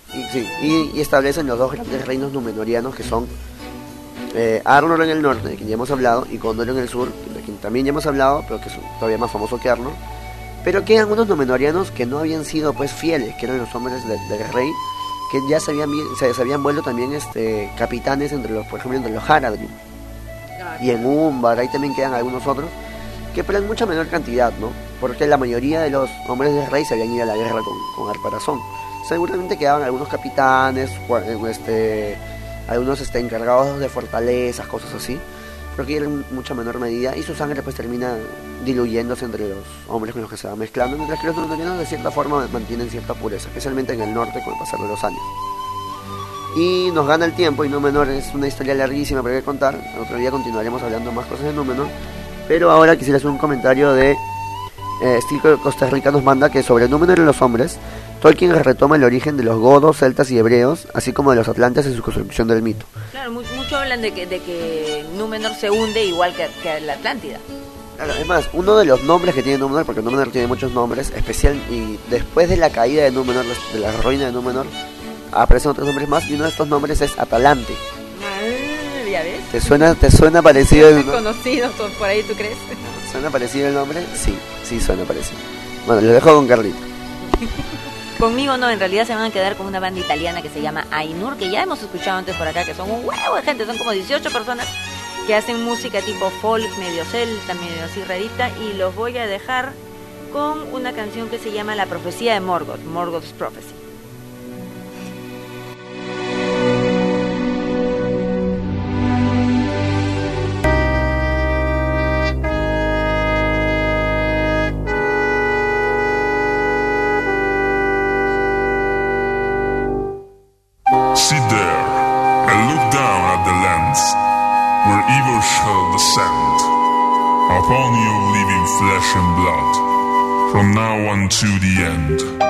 Y establecen los dos grandes reinos Númenóreanos, que son Arnor en el norte, de quien ya hemos hablado, y Gondor en el sur, de quien también ya hemos hablado, pero que es todavía más famoso que Arnor. Pero quedan unos Númenóreanos que no habían sido pues fieles, que eran los hombres del rey, que ya se habían vuelto también capitanes entre los, por ejemplo, entre los Haradrim. Y en Umbar, ahí también quedan algunos otros, que pero en mucha menor cantidad, ¿no? Porque la mayoría de los hombres del rey se habían ido a la guerra con Arparazón. Seguramente quedaban algunos capitanes, algunos encargados de fortalezas, cosas así, pero que eran en mucha menor medida, y su sangre pues termina diluyéndose entre los hombres con los que se va mezclando, mientras que los Númenóreanos de cierta forma mantienen cierta pureza, especialmente en el norte con el pasar de los años. Y nos gana el tiempo, y Númenor es una historia larguísima para que contar. Otro día continuaremos hablando más cosas de Númenor, pero ahora quisiera hacer un comentario de Steve Costa Rica. Nos manda que sobre Númenor y los hombres, Tolkien retoma el origen de los godos, celtas y hebreos, así como de los atlantes en su construcción del mito. Claro, mucho hablan de que Númenor se hunde igual que la Atlántida. Claro, es más, uno de los nombres que tiene Númenor, porque Númenor tiene muchos nombres, especial, y después de la caída de Númenor, de la ruina de Númenor, aparecen otros nombres más, y uno de estos nombres es Atalante. ¿Ya ves? ¿Te suena parecido el nombre? Conocido por ahí, ¿tú crees? ¿Suena parecido el nombre? Sí suena parecido. Bueno, lo dejo con Carlito. Conmigo no, en realidad se van a quedar con una banda italiana que se llama Ainur, que ya hemos escuchado antes por acá, que son un huevo de gente, son como 18 personas que hacen música tipo folk, medio celta, medio así rarita, y los voy a dejar con una canción que se llama La Profecía de Morgoth, Morgoth's Prophecy. Sit there and look down at the lands where evil shall descend upon you, living flesh and blood, from now on to the end.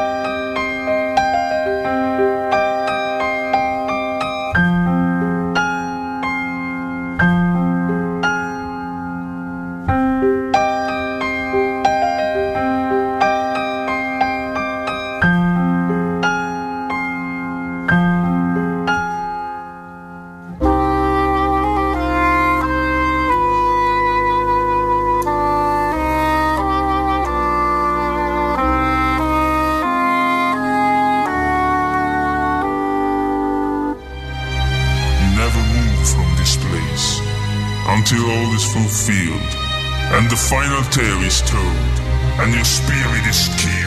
Until all is fulfilled, and the final tale is told, and your spirit is killed.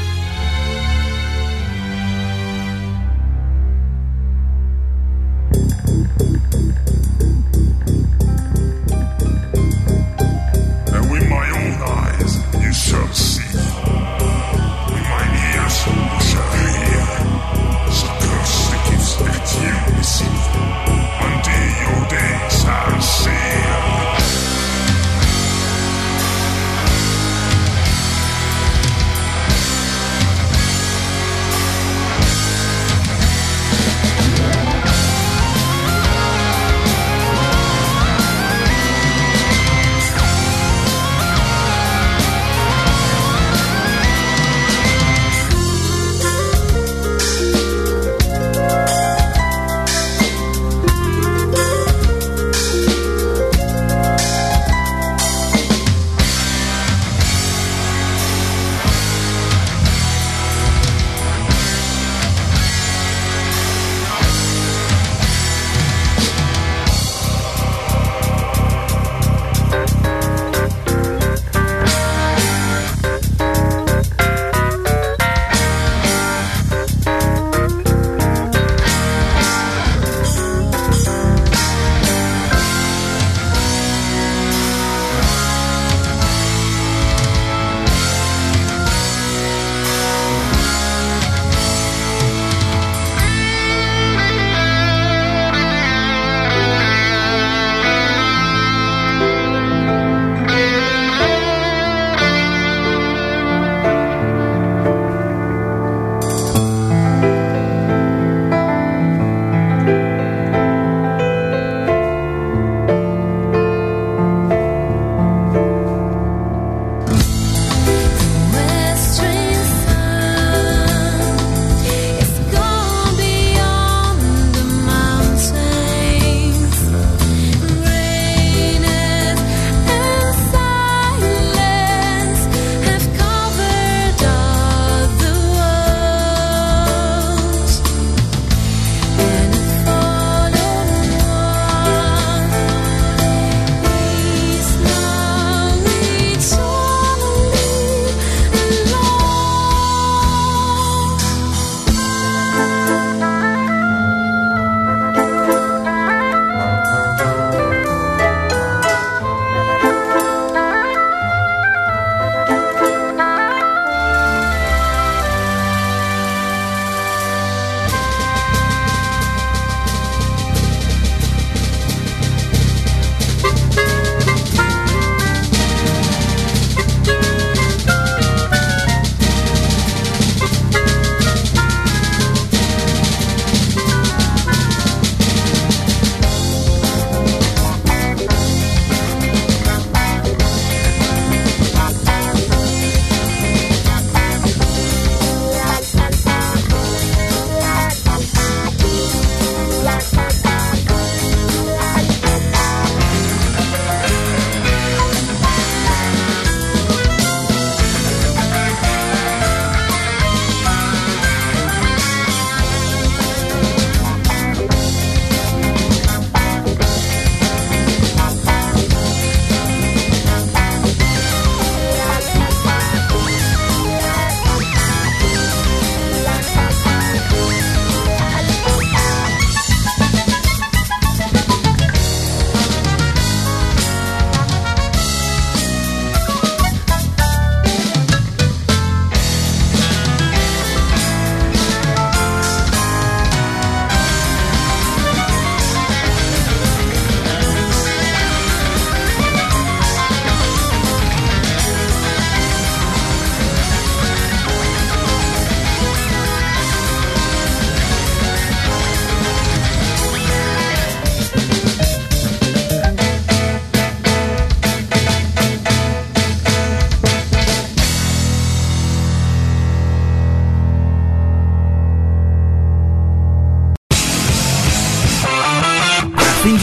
And with my own eyes you shall see, with my ears you shall hear, so curse the gifts that you receive, until your days are sealed.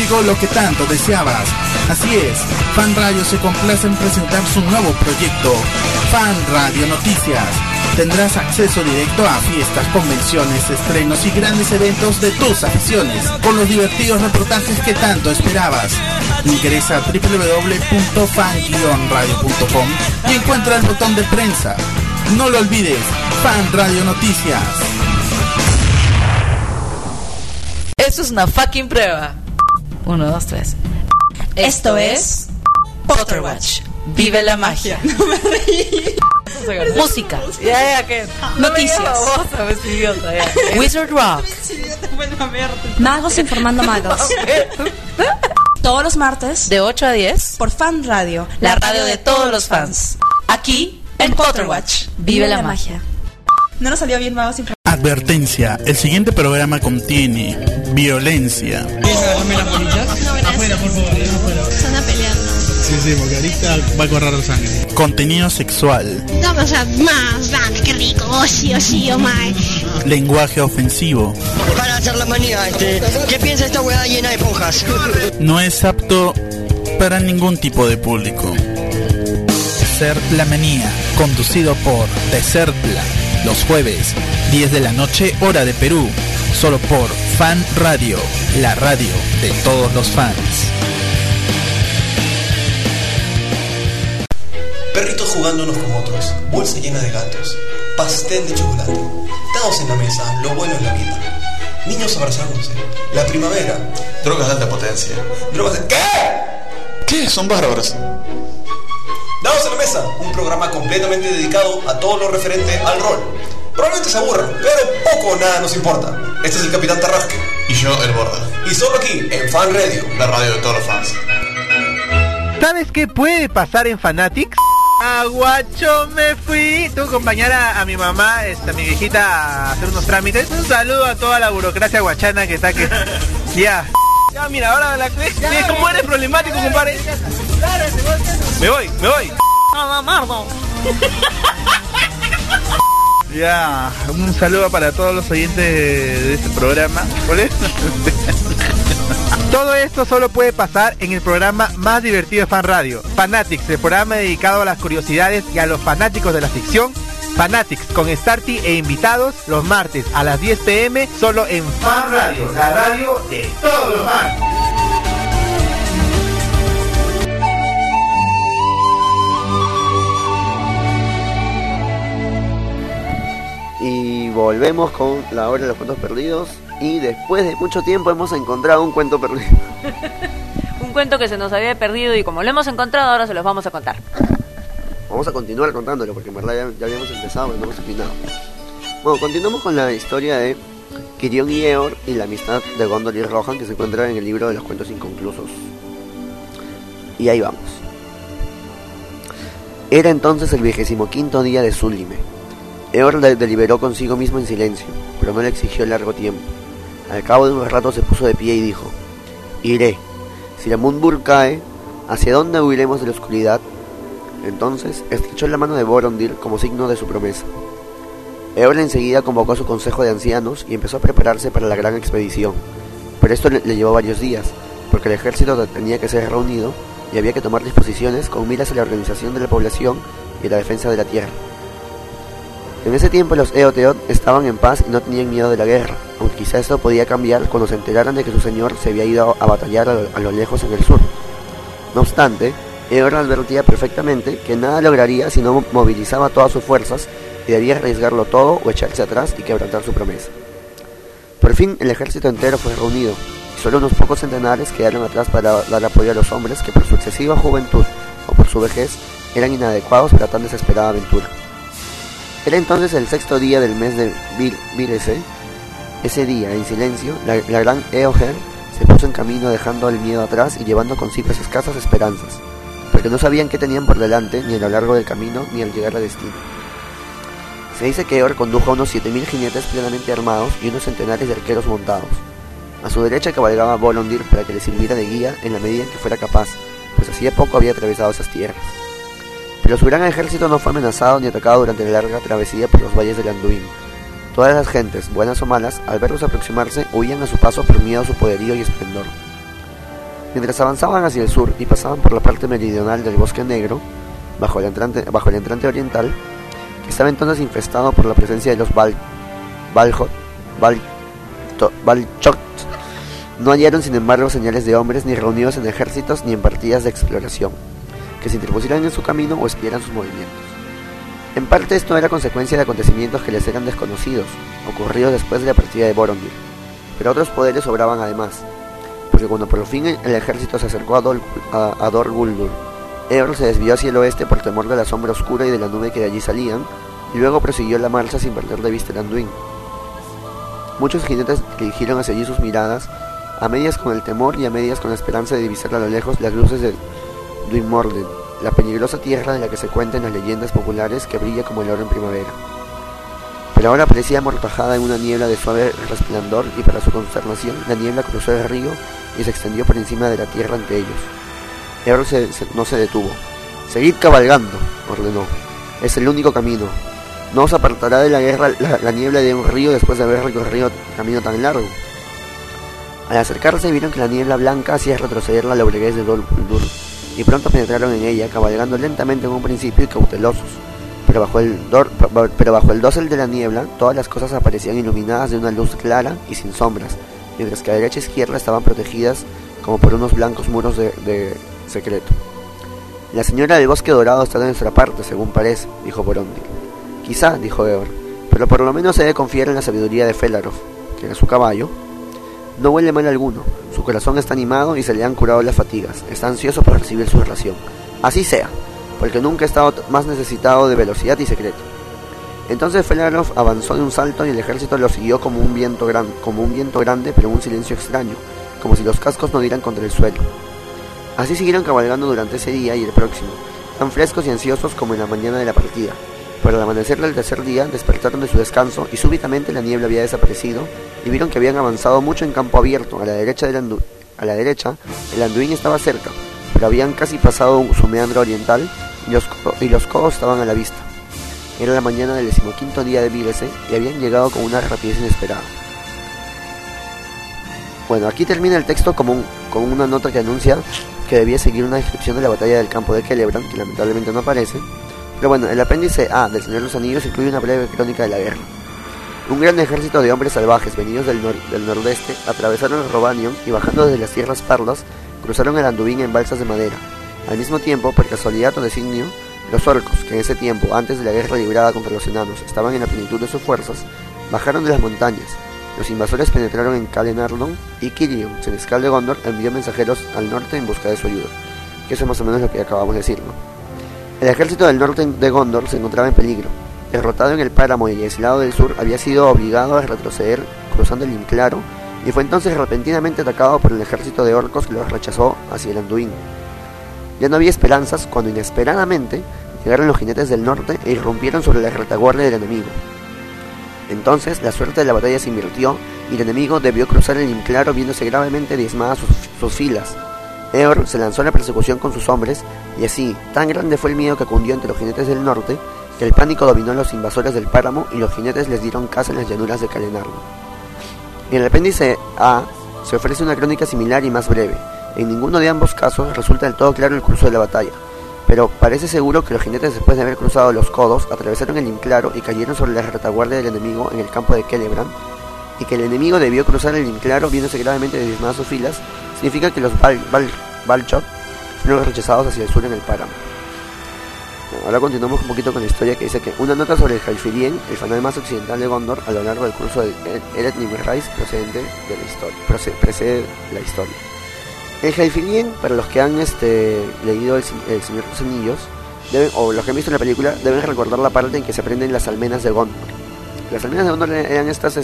llegó lo que tanto deseabas. Así es, Fan Radio se complace en presentar su nuevo proyecto, Fan Radio Noticias. Tendrás acceso directo a fiestas, convenciones, estrenos y grandes eventos de tus aficiones, con los divertidos reportajes que tanto esperabas. Ingresa a www.fan-radio.com y encuentra el botón de prensa. No lo olvides, Fan Radio Noticias. Esto es una fucking prueba. 1, 2, 3. Esto es Potterwatch. Vive la magia. No me reí. Música. ¿Qué? Noticias. Wizard Rock. Magos informando magos. Todos los martes de 8 a 10 por Fan Radio, la radio de todos los fans. Aquí en Potterwatch. Vive la magia. No nos salió bien Magos informando. Advertencia, el siguiente programa contiene violencia. Afuera, por favor, afuera. Están peleando. Sí, porque ahorita va a correr sangre. Contenido sexual. Vamos a más, dame, qué rico. Oh, sí, oh, my. Lenguaje ofensivo. Para hacer la manía, ¿qué piensa esta hueá llena de ponjas? No es apto para ningún tipo de público. Ser la Manía, conducido por Desertla. Los jueves, 10 de la noche, hora de Perú. Solo por Fan Radio, la radio de todos los fans. Perritos jugando unos con otros, bolsa llena de gatos, pastel de chocolate, dados en la mesa, lo bueno en la vida. Niños abrazándose, la primavera. Drogas de alta potencia. Drogas de... ¿Qué? ¿Qué? Son bárbaros. Dados en la mesa, un programa completamente dedicado a todo lo referente al rol. Probablemente se aburran, pero poco o nada nos importa. Este es el Capitán Tarrasque. Y yo, el Borda. Y solo aquí, en Fan Radio, la radio de todos los fans. ¿Sabes qué puede pasar en Fanatics? Aguacho me fui. Tengo que acompañar a mi mamá, a mi viejita, a hacer unos trámites. Un saludo a toda la burocracia guachana que está aquí. Ya, mira, ahora la ¿cómo eres problemático, compadre? Me voy. Ya, un saludo para todos los oyentes de este programa. ¿Cuál es? Todo esto solo puede pasar en el programa más divertido de Fan Radio, Fanatics, el programa dedicado a las curiosidades y a los fanáticos de la ficción. Fanatics con Starty e invitados los martes a las 10 p.m. solo en Fan Radio, la radio de todos los fans. Y volvemos con la hora de los cuentos perdidos. Y después de mucho tiempo hemos encontrado un cuento perdido. Un cuento que se nos había perdido y como lo hemos encontrado ahora se los vamos a contar. Vamos a continuar contándolo porque en verdad ya habíamos empezado, pero no hemos terminado. Bueno, continuamos con la historia de Quirión y Eor y la amistad de Gondor y Rohan que se encuentra en el libro de los cuentos inconclusos. Y ahí vamos. Era entonces el 25º día de Súlime. Eor deliberó consigo mismo en silencio, pero no le exigió largo tiempo. Al cabo de un rato se puso de pie y dijo: Iré. Si la Munbur cae, ¿hacia dónde huiremos de la oscuridad? Entonces estrechó la mano de Borondil como signo de su promesa. Eor enseguida convocó a su consejo de ancianos y empezó a prepararse para la gran expedición. Pero esto le llevó varios días, porque el ejército tenía que ser reunido y había que tomar disposiciones con miras a la organización de la población y la defensa de la tierra. En ese tiempo los Eotheod estaban en paz y no tenían miedo de la guerra, aunque quizá esto podía cambiar cuando se enteraran de que su señor se había ido a batallar a lo lejos en el sur. No obstante, Eor advertía perfectamente que nada lograría si no movilizaba todas sus fuerzas y debía arriesgarlo todo o echarse atrás y quebrantar su promesa. Por fin el ejército entero fue reunido, y solo unos pocos centenares quedaron atrás para dar apoyo a los hombres que por su excesiva juventud o por su vejez eran inadecuados para tan desesperada aventura. Era entonces el 6º día del mes de Virese. Ese día, en silencio, la gran Eoher se puso en camino dejando el miedo atrás y llevando consigo escasas esperanzas, porque no sabían qué tenían por delante, ni a lo largo del camino, ni al llegar a destino. Se dice que Eor condujo a unos 7.000 jinetes plenamente armados y unos centenares de arqueros montados. A su derecha cabalgaba Bolondir para que le sirviera de guía en la medida en que fuera capaz, pues hacía poco había atravesado esas tierras. Pero su gran ejército no fue amenazado ni atacado durante la larga travesía por los valles del Anduin. Todas las gentes, buenas o malas, al verlos aproximarse, huían a su paso por miedo a su poderío y esplendor. Mientras avanzaban hacia el sur y pasaban por la parte meridional del Bosque Negro, bajo el entrante oriental, que estaba entonces infestado por la presencia de los Balchot, no hallaron sin embargo señales de hombres ni reunidos en ejércitos ni en partidas de exploración, que se interpusieran en su camino o espiaran sus movimientos. En parte esto era consecuencia de acontecimientos que les eran desconocidos, ocurridos después de la partida de Boromir, pero otros poderes obraban además, porque cuando por fin el ejército se acercó a Dol Guldur, Eorl se desvió hacia el oeste por temor de la sombra oscura y de la nube que de allí salían, y luego prosiguió la marcha sin perder de vista el Anduin. Muchos jinetes dirigieron hacia allí sus miradas, a medias con el temor y a medias con la esperanza de divisar a lo lejos las luces de Duinmorden, la peligrosa tierra de la que se cuenta en las leyendas populares que brilla como el oro en primavera. Pero ahora parecía amortajada en una niebla de suave resplandor, y para su consternación la niebla cruzó el río y se extendió por encima de la tierra ante ellos. Eorl no se detuvo. «Seguid cabalgando», ordenó. «Es el único camino. No os apartará de la guerra la niebla de un río después de haber recorrido camino tan largo». Al acercarse vieron que la niebla blanca hacía retroceder la lobreguez de Dol Guldur, y pronto penetraron en ella, cabalgando lentamente en un principio y cautelosos. Pero bajo el dosel de la niebla, todas las cosas aparecían iluminadas de una luz clara y sin sombras, mientras que a derecha e izquierda estaban protegidas como por unos blancos muros de secreto. «La señora del bosque dorado está de nuestra parte, según parece», dijo Boromir. «Quizá», dijo Eorl, «pero por lo menos se debe confiar en la sabiduría de Felarof, que era su caballo. No huele mal alguno, su corazón está animado y se le han curado las fatigas, está ansioso por recibir su ración. Así sea, porque nunca he estado más necesitado de velocidad y secreto». Entonces Felarof avanzó de un salto y el ejército lo siguió como un viento grande, pero en un silencio extraño, como si los cascos no dieran contra el suelo. Así siguieron cabalgando durante ese día y el próximo, tan frescos y ansiosos como en la mañana de la partida. Pero al amanecer del tercer día despertaron de su descanso y súbitamente la niebla había desaparecido y vieron que habían avanzado mucho en campo abierto. A la derecha el Anduin estaba cerca, pero habían casi pasado su meandro oriental y los codos estaban a la vista. Era la mañana del 15º día de Vígese y habían llegado con una rapidez inesperada. Bueno, aquí termina el texto con una nota que anuncia que debía seguir una descripción de la batalla del campo de Celebrant, que lamentablemente no aparece. Pero bueno, el apéndice A del Señor de los Anillos incluye una breve crónica de la guerra. Un gran ejército de hombres salvajes venidos del nordeste atravesaron el Robanion y bajando desde las tierras pardas cruzaron el Anduin en balsas de madera. Al mismo tiempo, por casualidad o designio, los orcos, que en ese tiempo, antes de la guerra librada contra los enanos, estaban en la plenitud de sus fuerzas, bajaron de las montañas. Los invasores penetraron en Calen Ardon y Cirion, senescal de Gondor, envió mensajeros al norte en busca de su ayuda. Que eso es más o menos lo que acabamos de decir, ¿no? El ejército del norte de Gondor se encontraba en peligro. Derrotado en el páramo y aislado del sur, había sido obligado a retroceder cruzando el Inclaro y fue entonces repentinamente atacado por el ejército de orcos que los rechazó hacia el Anduin. Ya no había esperanzas cuando inesperadamente llegaron los jinetes del norte e irrumpieron sobre la retaguardia del enemigo. Entonces la suerte de la batalla se invirtió y el enemigo debió cruzar el Inclaro viéndose gravemente diezmadas sus filas. Eorl se lanzó a la persecución con sus hombres y así, tan grande fue el miedo que cundió entre los jinetes del norte que el pánico dominó a los invasores del páramo y los jinetes les dieron caza en las llanuras de Calen Ardon. En el apéndice A se ofrece una crónica similar y más breve. En ninguno de ambos casos resulta del todo claro el curso de la batalla, pero parece seguro que los jinetes, después de haber cruzado los codos, atravesaron el Inclaro y cayeron sobre la retaguardia del enemigo en el campo de Celebrant, y que el enemigo debió cruzar el Inclaro viéndose gravemente diezmadas sus filas, significa que los Balchot fueron rechazados hacia el sur en el páramo. Bueno, ahora continuamos un poquito con la historia, que dice que una nota sobre el Halfirien, el fanal más occidental de Gondor, a lo largo del curso de Eret Nimrais precede la historia. El Halfirien, para los que han leído el Señor de los Anillos, o los que han visto en la película, deben recordar la parte en que se aprenden las almenas de Gondor. Las almenas de Gondor eran estas, no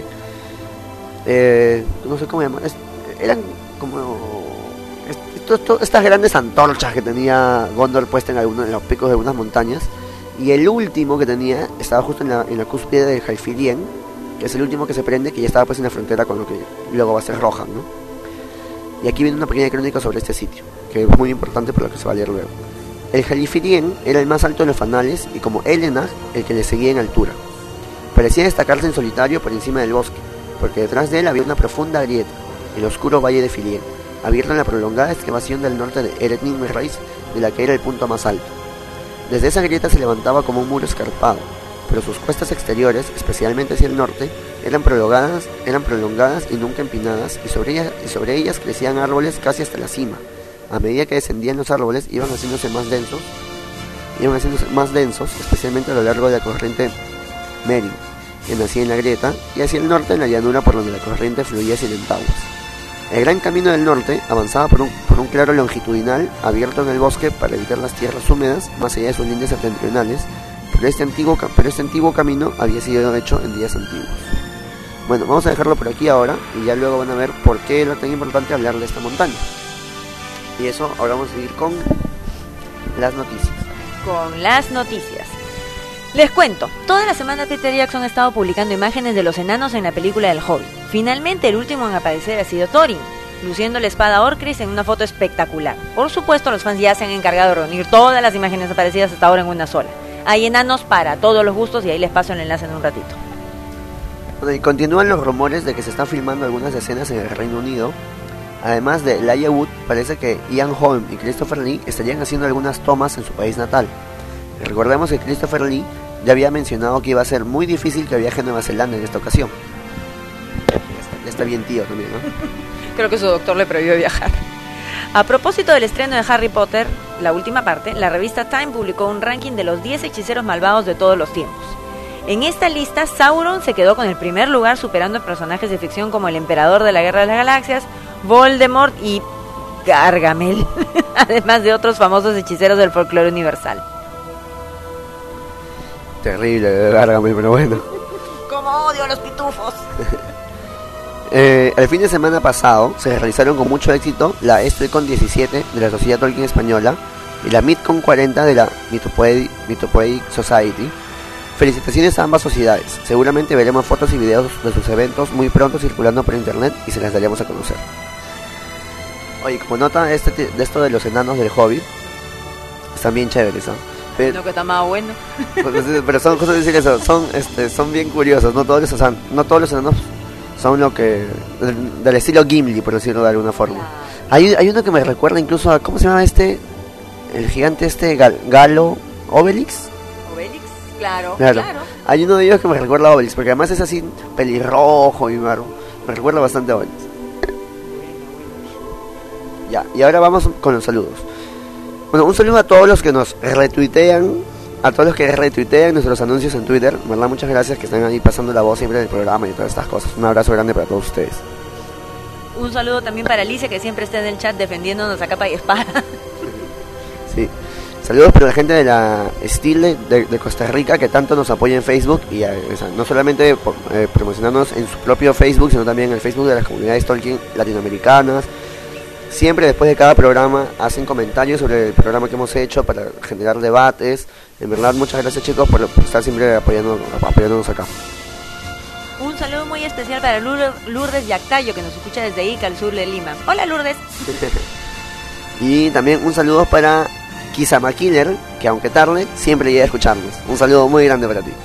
sé cómo llamar, eran como estas grandes antorchas que tenía Gondor puestas en los picos de algunas montañas, y el último que tenía estaba justo en la cúspide del Halfirien, que es el último que se prende, que ya estaba pues en la frontera con lo que luego va a ser Rohan, ¿no? Y aquí viene una pequeña crónica sobre este sitio, que es muy importante por lo que se va a leer luego. El Halfirien era el más alto de los fanales y como Elenag el que le seguía en altura. Parecía destacarse en solitario por encima del bosque, porque detrás de él había una profunda grieta, el oscuro valle de Filien, abierto en la prolongada excavación del norte de Eretning Reis, de la que era el punto más alto. Desde esa grieta se levantaba como un muro escarpado, pero sus cuestas exteriores, especialmente hacia el norte, eran prolongadas y nunca empinadas, y sobre ellas crecían árboles casi hasta la cima. A medida que descendían los árboles, iban haciéndose más densos, especialmente a lo largo de la corriente Mering, que nacía en la grieta, y hacia el norte en la llanura por donde la corriente fluía hacia el Entaguas. El gran camino del norte avanzaba por un claro longitudinal abierto en el bosque para evitar las tierras húmedas más allá de sus líneas septentrionales, pero este antiguo camino había sido hecho en días antiguos. Bueno, vamos a dejarlo por aquí ahora y ya luego van a ver por qué era tan importante hablar de esta montaña. Y eso, ahora vamos a seguir con las noticias. Les cuento, toda la semana Peter Jackson ha estado publicando imágenes de los enanos en la película del Hobbit. Finalmente el último en aparecer ha sido Thorin, luciendo la espada Orcris en una foto espectacular. Por supuesto, los fans ya se han encargado de reunir todas las imágenes aparecidas hasta ahora en una sola. Hay enanos para todos los gustos y ahí les paso el enlace en un ratito. Bueno, y continúan los rumores de que se están filmando algunas escenas en el Reino Unido. Además de Elijah Wood, parece que Ian Holm y Christopher Lee estarían haciendo algunas tomas en su país natal. Recordemos que Christopher Lee ya había mencionado que iba a ser muy difícil que viaje a Nueva Zelanda en esta ocasión. Ya está bien tío también, ¿no? Creo que su doctor le prohibió viajar. A propósito del estreno de Harry Potter, la última parte, la revista Time publicó un ranking de los 10 hechiceros malvados de todos los tiempos. En esta lista, Sauron se quedó con el primer lugar, superando a personajes de ficción como el Emperador de la Guerra de las Galaxias, Voldemort y Gargamel, además de otros famosos hechiceros del folclore universal. Terrible, Gargamel, pero bueno. ¡Cómo odio a los pitufos! El fin de semana pasado se realizaron con mucho éxito la Estoicon 17 de la Sociedad Tolkien Española y la MidCon 40 de la Mythopoeic Society. Felicitaciones a ambas sociedades. Seguramente veremos fotos y videos de sus eventos muy pronto circulando por internet y se las daremos a conocer. Oye, como nota de esto de los enanos del Hobbit, están bien chéveres, ¿no? No, que está más bueno. Pero son cosas de decir eso, son bien curiosos, no todos los enanos son lo que del estilo Gimli, por decirlo de alguna forma. Hay uno que me recuerda incluso a, ¿cómo se llama el gigante Galo Obelix? Obelix, claro. Hay uno de ellos que me recuerda a Obelix, porque además es así pelirrojo y me recuerda bastante a Obelix. Ya, y ahora vamos con los saludos. Bueno, un saludo a todos los que nos retuitean, nuestros anuncios en Twitter, ¿verdad? Muchas gracias que están ahí pasando la voz siempre del programa y todas estas cosas. Un abrazo grande para todos ustedes. Un saludo también para Alicia, que siempre está en el chat defendiéndonos a capa y espada. Sí. Saludos para la gente de la Steel de Costa Rica, que tanto nos apoya en Facebook y no solamente promocionarnos en su propio Facebook, sino también en el Facebook de las comunidades Tolkien latinoamericanas. Siempre después de cada programa hacen comentarios sobre el programa que hemos hecho para generar debates. En verdad, muchas gracias, chicos, por estar siempre apoyándonos acá. Un saludo muy especial para Lourdes Yactayo, que nos escucha desde Ica, al sur de Lima. Hola, Lourdes. Y también un saludo para Kisama Killer, que aunque tarde, siempre llega a escucharnos. Un saludo muy grande para ti.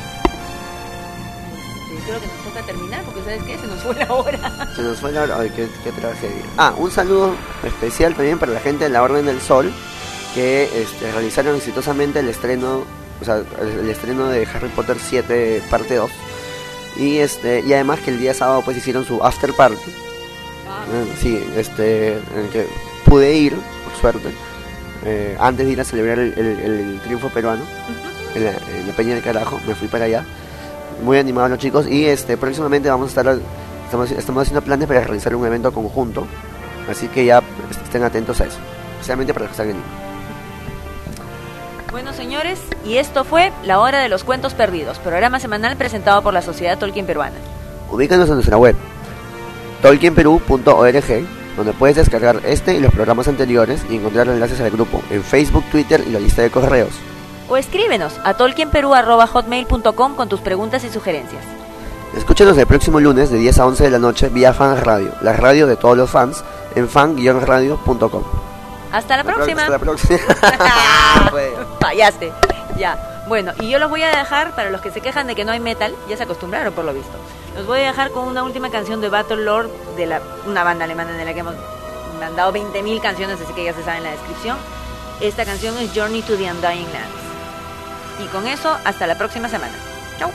Creo que nos toca terminar, porque ¿sabes qué? Se nos fue la hora. Ay, qué tragedia. Un saludo especial también para la gente de la Orden del Sol, que realizaron exitosamente el estreno de Harry Potter 7 parte 2. Y además que el día sábado pues hicieron su after party. Sí, en el que pude ir, por suerte, antes de ir a celebrar el triunfo peruano, en la Peña del Carajo. Me fui para allá, muy animados los chicos, y próximamente estamos haciendo planes para realizar un evento conjunto, así que ya estén atentos a eso, especialmente para los que están en Lima. Bueno, señores, y esto fue La Hora de los Cuentos Perdidos, programa semanal presentado por la Sociedad Tolkien Peruana. Ubícanos en nuestra web tolkienperú.org, donde puedes descargar y los programas anteriores y encontrar enlaces al grupo en Facebook, Twitter y la lista de correos. O escríbenos a tolkienperú@hotmail.com con tus preguntas y sugerencias. Escúchanos el próximo lunes de 10 a 11 de la noche vía Fan Radio, la radio de todos los fans, en fan-radio.com. Hasta la próxima. Hasta la próxima. Fallaste. Ya. Bueno, y yo los voy a dejar, para los que se quejan de que no hay metal, ya se acostumbraron por lo visto. Los voy a dejar con una última canción de Battle Lord, de una banda alemana de la que hemos me han dado 20.000 canciones, así que ya se sabe en la descripción. Esta canción es Journey to the Undying Lands. Y con eso, hasta la próxima semana. Chau.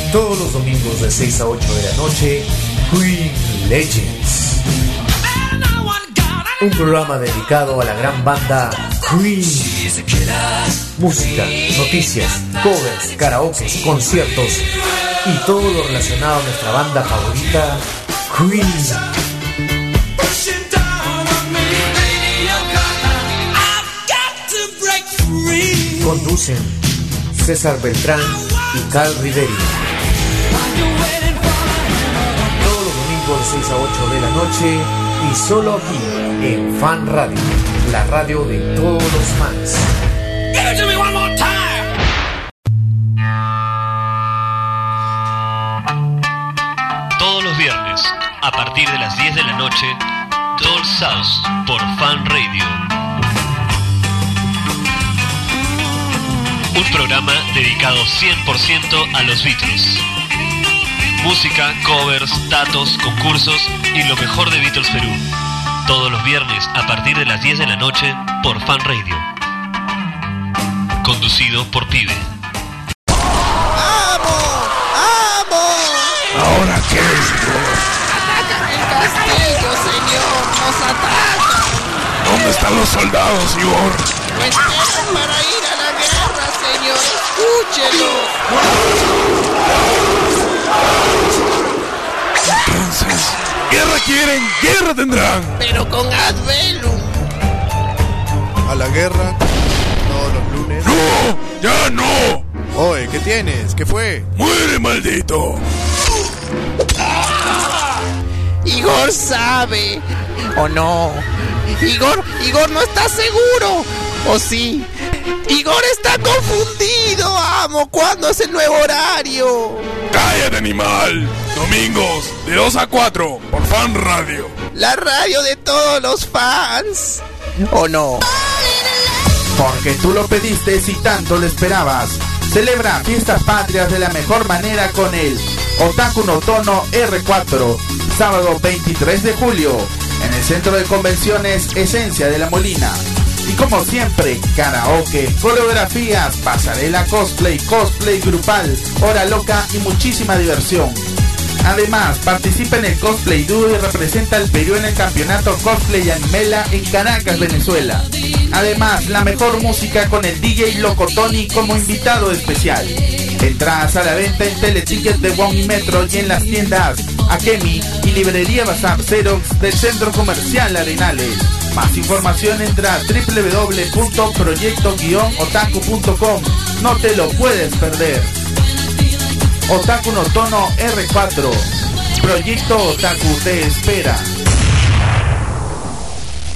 Todos los domingos de 6 a 8 de la noche, Queen Legends. Un programa dedicado a la gran banda Queen. Música, noticias, covers, karaokes, conciertos y todo lo relacionado a nuestra banda favorita, Queen. Conducen César Beltrán y Carl Riveri. Todos los domingos de 6 a 8 de la noche y solo aquí en Fan Radio, la radio de todos los fans. Give it to me one more time. Todos los viernes, a partir de las 10 de la noche, Doll's House por Fan Radio. Un programa dedicado 100% a los Beatles. Música, covers, datos, concursos y lo mejor de Beatles Perú. Todos los viernes a partir de las 10 de la noche por Fan Radio. Conducido por Pibe. ¡Amo! ¿Ahora qué es, Igor? ¡Atacan el castillo, señor! ¡Nos atacan! ¿Dónde están los soldados, Igor? ¡No esperan para ir a la guerra, señor! ¡Escúchelo! Entonces, ¿guerra quieren? ¡Guerra tendrán! ¡Pero con Ad Bellum! ¿A la guerra? Todos los lunes. ¡No! ¡Ya no! Oye, ¿qué tienes? ¿Qué fue? ¡Muere, maldito! Igor sabe. ¿O no? Igor no está seguro. ¿O sí? Igor está confundido, amo. ¿Cuándo es el nuevo horario? ¡Cállate, animal! Domingos, de 2 a 4, por Fan Radio. La radio de todos los fans. ¿O no? Porque tú lo pediste y tanto lo esperabas. Celebra fiestas patrias de la mejor manera con el Otaku no Tono R4, sábado 23 de julio, en el Centro de Convenciones Esencia de la Molina. Y como siempre, karaoke, coreografías, pasarela cosplay grupal, hora loca y muchísima diversión. Además, participa en el Cosplay Dúo y representa al Perú en el campeonato Cosplay Animela en Caracas, Venezuela. Además, la mejor música con el DJ Loco Tony como invitado especial. Entradas a la venta en Teleticket de Wong y Metro y en las tiendas Akemi y Librería Bazar Xerox del Centro Comercial Arenales. Más información entra a www.proyecto-otaku.com. No te lo puedes perder. Otaku no Tono R4. Proyecto Otaku te espera.